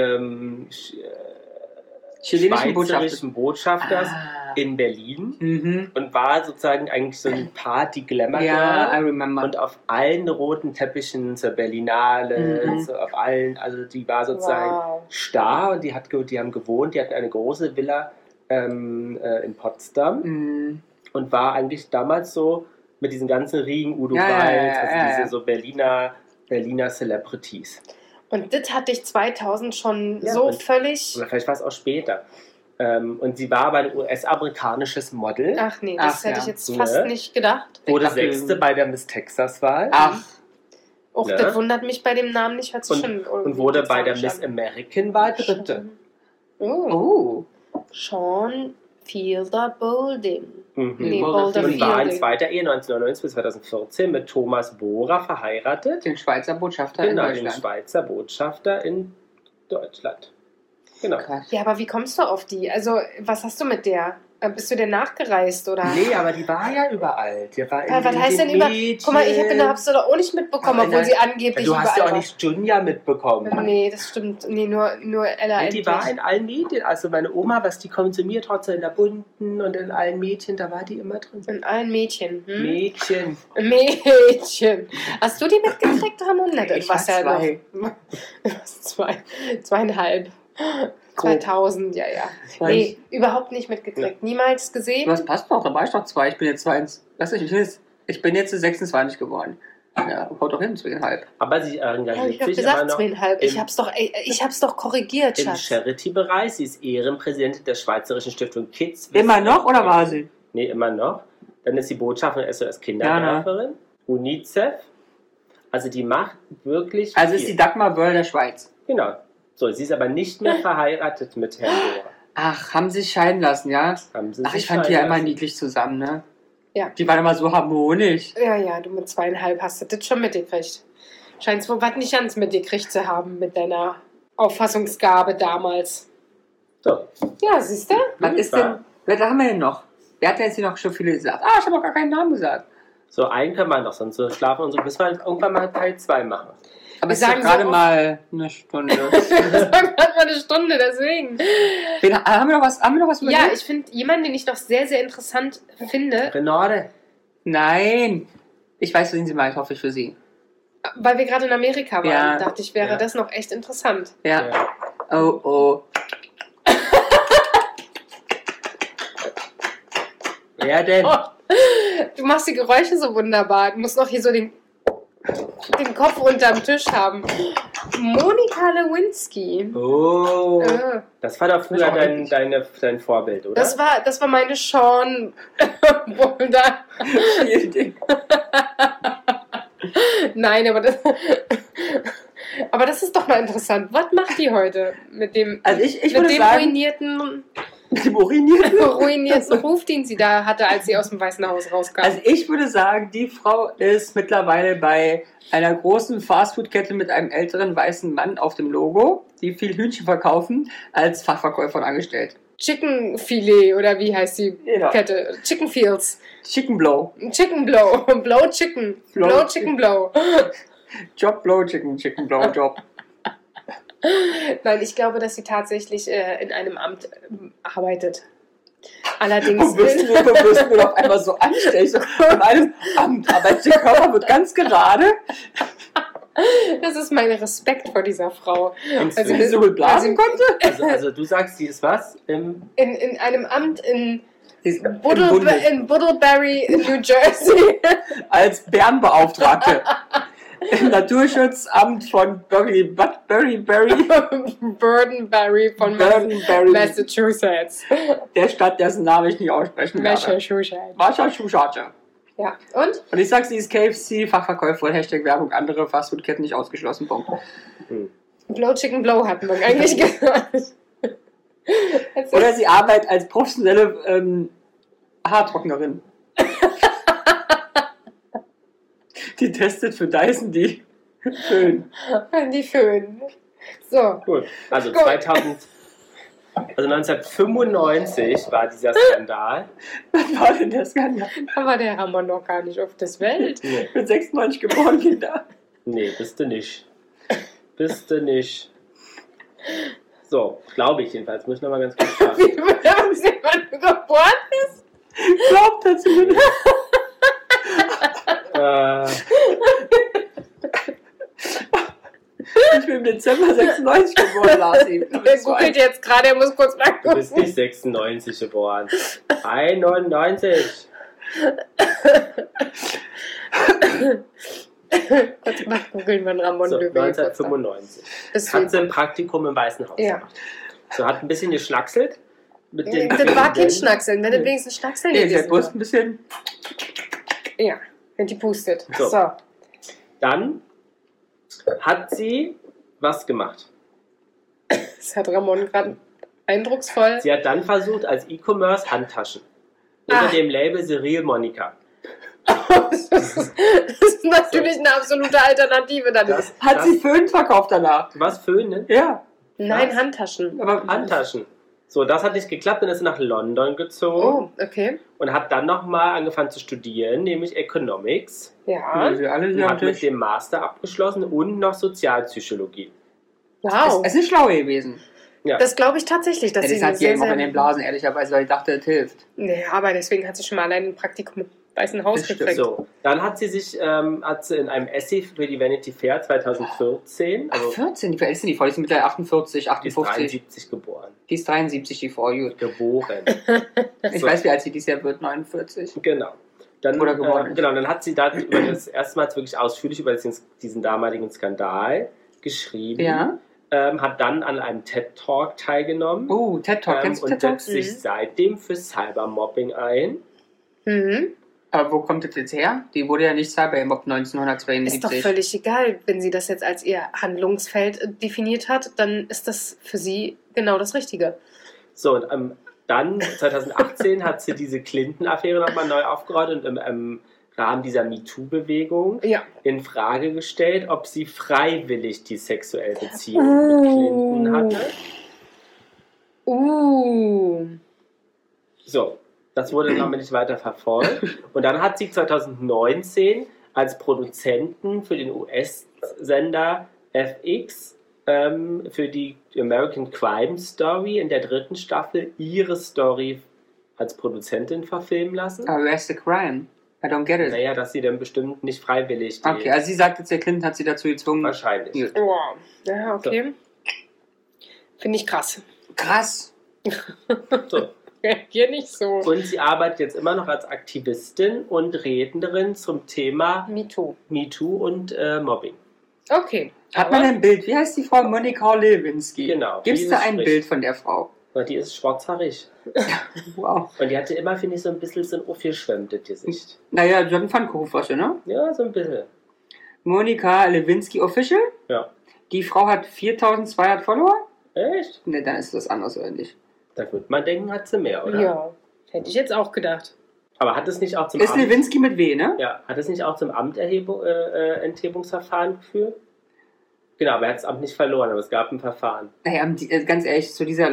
Chilenischen schweizerischen Botschafters in Berlin und war sozusagen eigentlich so ein Party-Glamour-Girl. Ja, I remember. Und auf allen roten Teppichen zur Berlinale, so auf allen, also die war sozusagen Wow. Star und die haben gewohnt, die hatten eine große Villa in Potsdam und war eigentlich damals so mit diesen ganzen Riegen, Udo Walz, diese so Berliner Celebrities. Und das hatte ich 2000 schon Ja, so und- völlig... Oder vielleicht war es auch später. Und sie war aber ein US-amerikanisches Model, Ach nee, das Ach, hätte ja. ich jetzt Ne? fast nicht gedacht. wurde Ich dachte- 6. bei der Miss Texas-Wahl Ach, Och, Ne? das wundert mich bei dem Namen nicht. Hört sich schon und wurde bei der irgendwie Miss American-Wahl 3. Oh. oh. Sean Fielder Boulding. Mhm. Nee, Boulder Boulder Und war in Fielding. zweiter Ehe 1999 bis 2014 mit Thomas Bohrer verheiratet. Den Schweizer Botschafter Genau, in den Deutschland. Schweizer Botschafter in Deutschland. Genau. Krass. Ja, aber wie kommst du auf die? Also, was hast du mit der? Bist du denn nachgereist, oder? Nee, aber die war ja überall. Die war in Was heißt den denn über... Medien. Guck mal, hab's doch auch nicht mitbekommen, Aber obwohl nein, sie angeblich Du hast ja überall auch war. nicht Junja mitbekommen. Nee, das stimmt. Nee, nur Ella Nee, die endlich. war in allen Medien. Also meine Oma, was die konsumiert hat, so in der Bunten und in allen Mädchen, da war die immer drin. In allen Mädchen. Hm? Mädchen. Mädchen. Hast du die mitgekriegt, Ramon? Na, Ich war zwei. Noch. Du warst 2,5. 2000, ja. Zwei. Nee, überhaupt nicht mitgekriegt. Niemals gesehen. Was passt doch? Da war ich doch 2. Ich bin jetzt 22. Ich bin jetzt 26 geworden. Ja, haut doch hin, 2,5. Aber sie Ja, ich engagiert hab sich immer gesagt noch 2,5. Ich hab's doch korrigiert, im Schatz. Charity-Bereich. Sie ist Ehrenpräsidentin der Schweizerischen Stiftung Kids. Immer noch oder war sie? Nee, immer noch. Dann ist sie Botschafterin SOS Kinderwerferin. UNICEF. Also die macht wirklich Also ist die Dagmar Wörl der Schweiz. Genau. So, sie ist aber nicht mehr verheiratet mit Herrn Bohrer. Ach, haben sie sich scheiden lassen, ja? Haben sie Ach, sich ich fand die ja scheiden immer lassen. niedlich zusammen, ne? Ja. Die waren immer so harmonisch. Ja, du mit 2,5 hast du das schon mitgekriegt. Scheinst wohl was nicht ganz mitgekriegt zu haben mit deiner Auffassungsgabe damals. So, Ja, siehst du? Was ist denn, wer haben wir denn noch? Wer hat denn jetzt hier noch schon viele gesagt? Ich habe noch gar keinen Namen gesagt. so einen können wir noch, sonst so schlafen und so. Müssen wir irgendwann mal Teil 2 machen. Aber Wir es ist doch sagen so gerade oft- mal eine Stunde. Das war gerade mal eine Stunde, deswegen. Haben wir noch was Ja, überlegt? ich finde jemanden, den ich noch sehr, sehr interessant finde, Renate. Nein. Ich weiß, wen sie meint, hoffe ich für sie. weil wir gerade in Amerika waren, Ja. dachte ich, wäre Ja. das noch echt interessant. Ja. Ja. Oh. Wer denn? Du machst die Geräusche so wunderbar. Du musst noch hier so den Kopf unterm Tisch haben. Monika Lewinsky. Oh. Das war doch früher Das war dein Vorbild, oder? Das war meine Sean Boulder. Nein, aber das ist doch mal interessant. Was macht die heute mit dem, Also ich mit würde dem sagen, mit dem Urinierten. ruinierten Ruf, den sie da hatte, als sie aus dem Weißen Haus rauskam? Also ich würde sagen, die Frau ist mittlerweile bei einer großen Fastfood-Kette mit einem älteren weißen Mann auf dem Logo, die viel Hühnchen verkaufen, als Fachverkäuferin angestellt. Chicken Filet oder wie heißt die Genau. Kette? Chicken Fields. Chicken Blow. Chicken Blow. Blow Chicken. Blow Chicken Blow. Job Blow Chicken, Chicken Blow Job. Nein, ich glaube, dass sie tatsächlich in einem Amt arbeitet. Allerdings. Wo wirst du auf einmal so anständig? So, in einem Amt, aber der Körper wird ganz gerade. Das ist mein Respekt vor dieser Frau. Also, Wenn sie so gut blasen konnte. also du sagst, sie ist was? In einem Amt in Im Bundes. Buddleberry, New Jersey. Als Bärenbeauftragte. Im Naturschutzamt von Burdenberry von Massachusetts. der Stadt, dessen Namen ich nicht aussprechen werde. Massachusetts. Massachusetts. Ja, und? Und ich sag, sie ist KFC-Fachverkäuferin, Hashtag-Werbung, andere Fastfood-Ketten nicht ausgeschlossen, Punkt. Blow Chicken Blow hatten wir eigentlich gehört. Oder sie arbeitet als professionelle Haartrocknerin. Die testet für Dyson die Föhn. Die Föhn. So. Gut. Also 1995 war dieser Skandal. Was war denn der Skandal? Da war der Ramon noch gar nicht auf das Welt. Nee, Mit 96 geboren, Kinder. nee, bist du nicht. Bist du nicht. So, glaube ich jedenfalls. Muss ich nochmal ganz kurz schauen. Wie bewerben Sie, wann du geboren bist? Glaubt dazu nicht. Ich bin im Dezember 96 geboren, Larsi. Er googelt jetzt gerade, er muss kurz mal Du bist gucken. nicht 96 geboren. 91. Kurz mal googeln, wann Ramon So, Löwe Geburtstag 1995. ist. Hat sie ein Praktikum im Weißen Haus Ja. gemacht. So, hat ein bisschen geschnackselt. Mit den Das war kein Kindern. Schnackseln, wenn das wenigstens Schnackseln Nee, sie hat gewesen bloß wäre. ein bisschen. Ja, wenn die pustet. So. So. Dann hat sie was gemacht. Das hat Ramon gerade eindrucksvoll. Sie hat dann versucht, als E-Commerce Handtaschen unter dem Label Cyril Monica. Das ist natürlich eine absolute Alternative. Dann Das, Hat das, sie Föhn verkauft danach? was Föhnen? Ja. Nein, Was? Handtaschen. Aber Handtaschen. So, das hat nicht geklappt, dann ist sie nach London gezogen Oh, okay. und hat dann nochmal angefangen zu studieren, nämlich Economics. Ja. wir alle Und hier am hat mit Tisch. dem Master abgeschlossen und noch Sozialpsychologie. Wow. Es ist schlau gewesen. Ja. Das glaube ich tatsächlich, dass Ja, sie das hat sie sehr, eben auch in den sehr... Blasen, ehrlicherweise, weil ich dachte, es hilft. Nee, aber deswegen hat sie schon mal allein ein Praktikum im Weißen Haus Das stimmt. gekriegt. So, dann hat sie sich hat sie in einem Essay für die Vanity Fair 2014, Ach, also 14, wie alt ist denn die Frau? Die ist mittlerweile 48, die ist 58. 73 geboren. Die ist 73, die Frau, gut. Geboren. Ich So. weiß, wie alt sie dieses Jahr wird, 49. Genau. Dann, Oder geworden ist. genau, dann hat sie dann über das erstmals wirklich ausführlich über diesen damaligen Skandal geschrieben. Ja. Hat dann an einem TED-Talk teilgenommen. TED Talk, kennst du und TED Talk? setzt sich seitdem für Cybermobbing ein. Mhm. Aber wo kommt das jetzt her? Die wurde ja nicht Cybermob Ist doch 1972. völlig egal, wenn sie das jetzt als ihr Handlungsfeld definiert hat, dann ist das für sie genau das Richtige. So, und dann 2018 hat sie diese Clinton-Affäre nochmal neu aufgerollt und im Rahmen dieser MeToo-Bewegung Ja. in Frage gestellt, ob sie freiwillig die sexuelle Beziehung mit Clinton hatte. So, das wurde dann nicht weiter verfolgt. Und dann hat sie 2019 als Produzenten für den US-Sender FX für die American Crime Story in der 3. Staffel ihre Story als Produzentin verfilmen lassen. Aber where's the crime? I don't get it. Naja, dass sie dann bestimmt nicht freiwillig die Okay, also sie sagt jetzt, der Clinton hat sie dazu gezwungen. wahrscheinlich. Gut. Wow. Ja, okay. Finde ich krass. Krass. So. Hier nicht so. Und sie arbeitet jetzt immer noch als Aktivistin und Rednerin zum Thema MeToo. MeToo und Mobbing. Okay. Hat man ein Bild? Wie heißt die Frau? Monika Lewinsky. Genau, Gibt es die da ist ein richtig. Bild von der Frau? Und die ist schwarzhaarig. Wow. Und die hatte immer, finde ich, so ein bisschen so ein aufgeschwemmtes Gesicht. Naja, John Pfannkuchenflasche, ne? Ja, so ein bisschen. Monika Lewinsky Official. Ja. Die Frau hat 4200 Follower. Echt? Ne, dann ist das anders, oder nicht? Da würde man denken, hat sie mehr, oder? Ja. Hätte ich jetzt auch gedacht. Aber hat es nicht auch zum Ist Lewinsky mit W, ne? Ja, hat es nicht auch zum Enthebungsverfahren geführt? Genau, aber er hat das Amt nicht verloren, aber es gab ein Verfahren. Naja, ganz ehrlich, zu dieser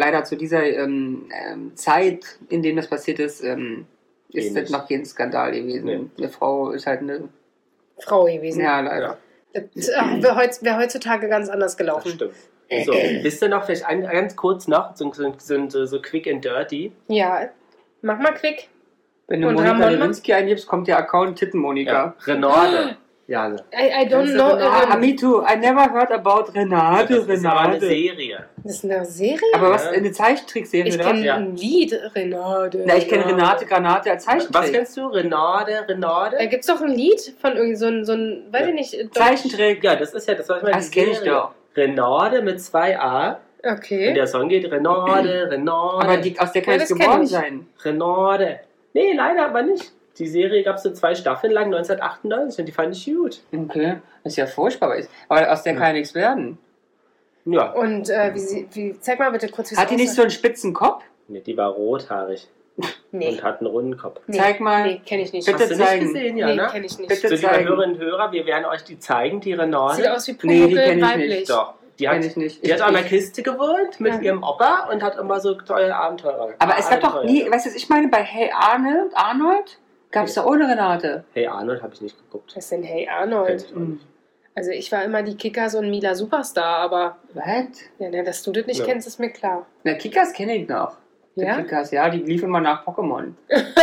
Zeit, in dem das passiert ist, ist Ähnlich. das noch kein Skandal gewesen. Nee. Eine Frau ist halt eine. Frau gewesen. Ja, leider. Das wäre heutzutage ganz anders Das gelaufen. stimmt. So, wisst ihr noch, vielleicht ganz kurz noch, so quick and dirty. Ja. Mach mal quick. Wenn du Und Monika Ramon? Lewinsky eingibst, kommt der Account Tittenmonika. Ja, Renate. Ja, I don't Kennst du know. Renate? Me too. I never heard about Renate. das ist aber eine Renate. Serie. Das ist eine Serie? Aber was? Ja. Eine Zeichentrickserie, Ich oder? kenne Ja. ein Lied, Renate. Na, ich kenne Renate Granate als Zeichentrick. Was kennst du? Renate? Da gibt es doch ein Lied von irgendwie so ein weiß ich nicht. Zeichentrick. Ja, das ist ja, das war mal Das kenn ich doch. Renate mit 2 A. Und Okay. der Song geht Renate, Renate. Aber aus der kann Ja, es das kenn geboren ich. sein. Renate. Nee, leider aber nicht. Die Serie gab es so 2 Staffeln lang, 1998, und die fand ich gut. Okay, das ist ja furchtbar. Aber aus der kann ja nichts werden. Ja. Und zeig mal bitte kurz, wie Hat die nicht so einen spitzen Kopf? Nee, die war rothaarig Nee. und hat einen runden Kopf. Zeig mal. Nee, kenne ich nicht. Bitte Hast du zeigen. nicht gesehen, Nee, Jana? kenne ich nicht. Bitte So, liebe zeigen. Hörerinnen und Hörer, wir werden euch die zeigen, die Renate. Sieht aus wie Nee, die Pumuckl kenn ich weiblich. nicht. Doch. Die Kenn ich nicht. Die hat Ich- an einer ich- Kiste gewohnt mit Ja. ihrem Opa und hat immer so tolle Abenteuer. Aber es gab doch Abenteuer. nie, weißt du, was ich meine, bei Hey Arnold gab es da ohne Renate. Hey Arnold habe ich nicht geguckt. Was ist denn Hey Kenn Arnold? ich auch nicht. Also ich war immer die Kickers und Mila Superstar, aber Was? ja, ne, dass du das nicht Ja. kennst, ist mir klar. Na, Kickers kenne ich noch. Die Ja? Kickers, ja, die liefen immer nach Pokémon.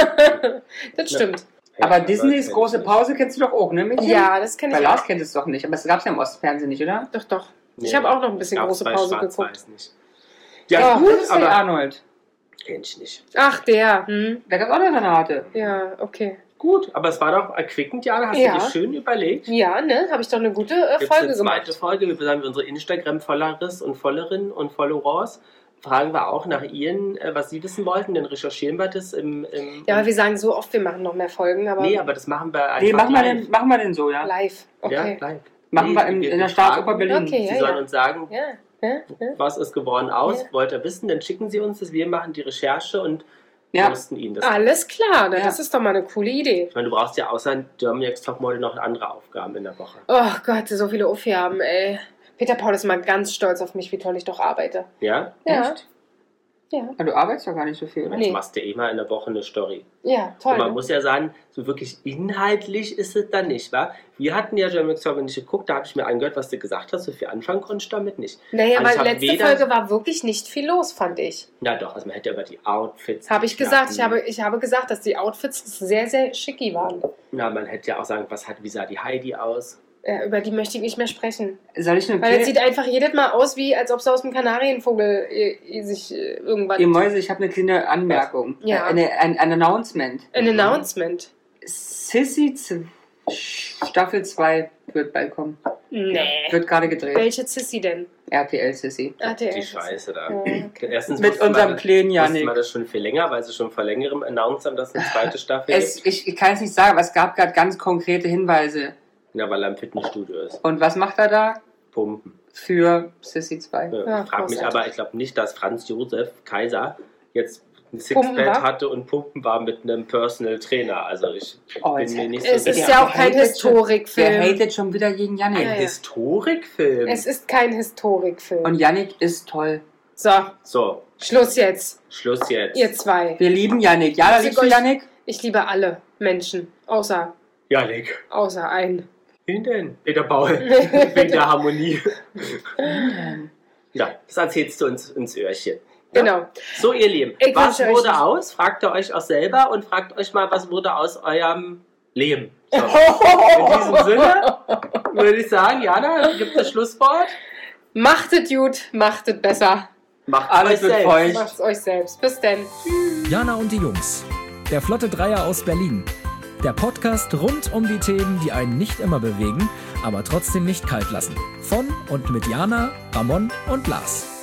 Das stimmt. Hey Aber Arnold Disneys kenn große ich Pause kennst du doch auch, ne, Mädchen? Ja, das kenne Bei ich Lars auch. kennt es doch nicht, aber es gab es ja im Ostfernsehen nicht, oder? Doch, doch. nicht. Ich habe auch noch ein bisschen Gab's große bei Pause Schwarz-Weiß geguckt. Nicht. Ja, Oh, gut, das ist Hey aber Arnold. kenn ich nicht. Ach, der. Hm. Da gab es auch eine Renate. Ja, okay. Gut, aber es war doch erquickend, Jana. Hast Ja. du dir schön überlegt? Ja, ne? Habe ich doch eine gute Jetzt Folge eine zweite gemacht. Folge. Wir sagen unsere Instagram-Followers und Followerinnen und Followers. Fragen wir auch nach Ihnen, was Sie wissen wollten. Dann recherchieren wir das im Ja, aber wir sagen so oft, wir machen noch mehr Folgen, aber nee, aber das machen wir einfach Nee, machen live. wir denn so, ja? live. Ja, Okay. live. Machen wir Nee, in der wir Staatsoper fragen, Berlin. Okay, Sie ja, sollen ja. uns sagen, Ja, ja, ja. was ist geworden aus, Ja. wollt ihr wissen, dann schicken Sie uns das, wir machen die Recherche und Ja. posten Ihnen das. Alles klar, ne? Ja. Das ist doch mal eine coole Idee. Ich meine, du brauchst ja außer Germany's Topmodel noch andere Aufgaben in der Woche. Oh Gott, so viele Aufgaben, ey. Peter Paul ist mal ganz stolz auf mich, wie toll ich doch arbeite. Ja? Ja. Echt? Ja. Aber du arbeitest doch gar nicht so viel, oder? Nee. Du machst ja immer in der Woche eine Story. Ja, toll. Und man Ne? muss ja sagen, so wirklich inhaltlich ist es dann nicht, wa? Wir hatten ja Germany's Topmodel nicht geguckt, da habe ich mir angehört, was du gesagt hast, so viel anfangen konntest du damit nicht. Naja, Also ich weil hab letzte weder- Folge war wirklich nicht viel los, fand ich. Ja doch, also man hätte ja über die Outfits... Habe ich die gesagt. Klappen- Ich habe gesagt, dass die Outfits sehr, sehr schicki waren. Na, man hätte ja auch sagen, wie sah die Heidi aus? Über die möchte ich nicht mehr sprechen. Soll ich eine Weil es sieht einfach jedes Mal aus, wie als ob sie aus dem Kanarienvogel sich irgendwann... Ihr Mäuse, ich habe eine kleine Anmerkung. Ja. Ein Announcement. Ein Announcement. Sissy Staffel 2 wird bald kommen. Nee. Wird gerade gedreht. Welche Sissy denn? RTL Sissy. RTL. Die Scheiße da. Ja. Erstens Mit wussten unserem wir- kleinen wussten Janik. wir das schon viel länger, weil sie schon vor längerem announced haben, dass es eine zweite Staffel gibt. Ich kann es nicht sagen, aber es gab gerade ganz konkrete Hinweise. Ja, weil er im Fitnessstudio ist. Und was macht er da? Pumpen. Für Sissy 2. Ja, Ich frage mich großartig. aber, ich glaube nicht, dass Franz Josef Kaiser jetzt ein Pumpen Sixpack war? hatte und Pumpen war mit einem Personal Trainer. Also ich Oh, bin jetzt- mir nicht so Es ist sicher. ja auch kein Der Historikfilm. hatet schon wieder gegen Yannick. Ein Ja, ja. Historikfilm. Es ist kein Historikfilm. Und Yannick ist toll. So, So, Schluss jetzt. Schluss jetzt. Ihr zwei. Wir lieben Yannick. Ja, da Ich liebst du euch- Yannick? Ich liebe alle Menschen. Außer Janik. einen. Wen denn? Peter Paul. Wegen der Harmonie. Ja, das erzählst du uns ins Öhrchen. Genau. So, ihr Lieben, Ich was wünsche euch wurde was. aus? Fragt ihr euch auch selber und fragt euch mal, was wurde aus eurem Leben? So. In diesem Sinne würde ich sagen, Jana, gibt das Schlusswort? Machtet gut, machtet besser. Macht Alles euch wird selbst. feucht. Macht's euch selbst. Bis denn. Jana und die Jungs. Der Flotte Dreier aus Berlin. Der Podcast rund um die Themen, die einen nicht immer bewegen, aber trotzdem nicht kalt lassen. Von und mit Jana, Ramon und Lars.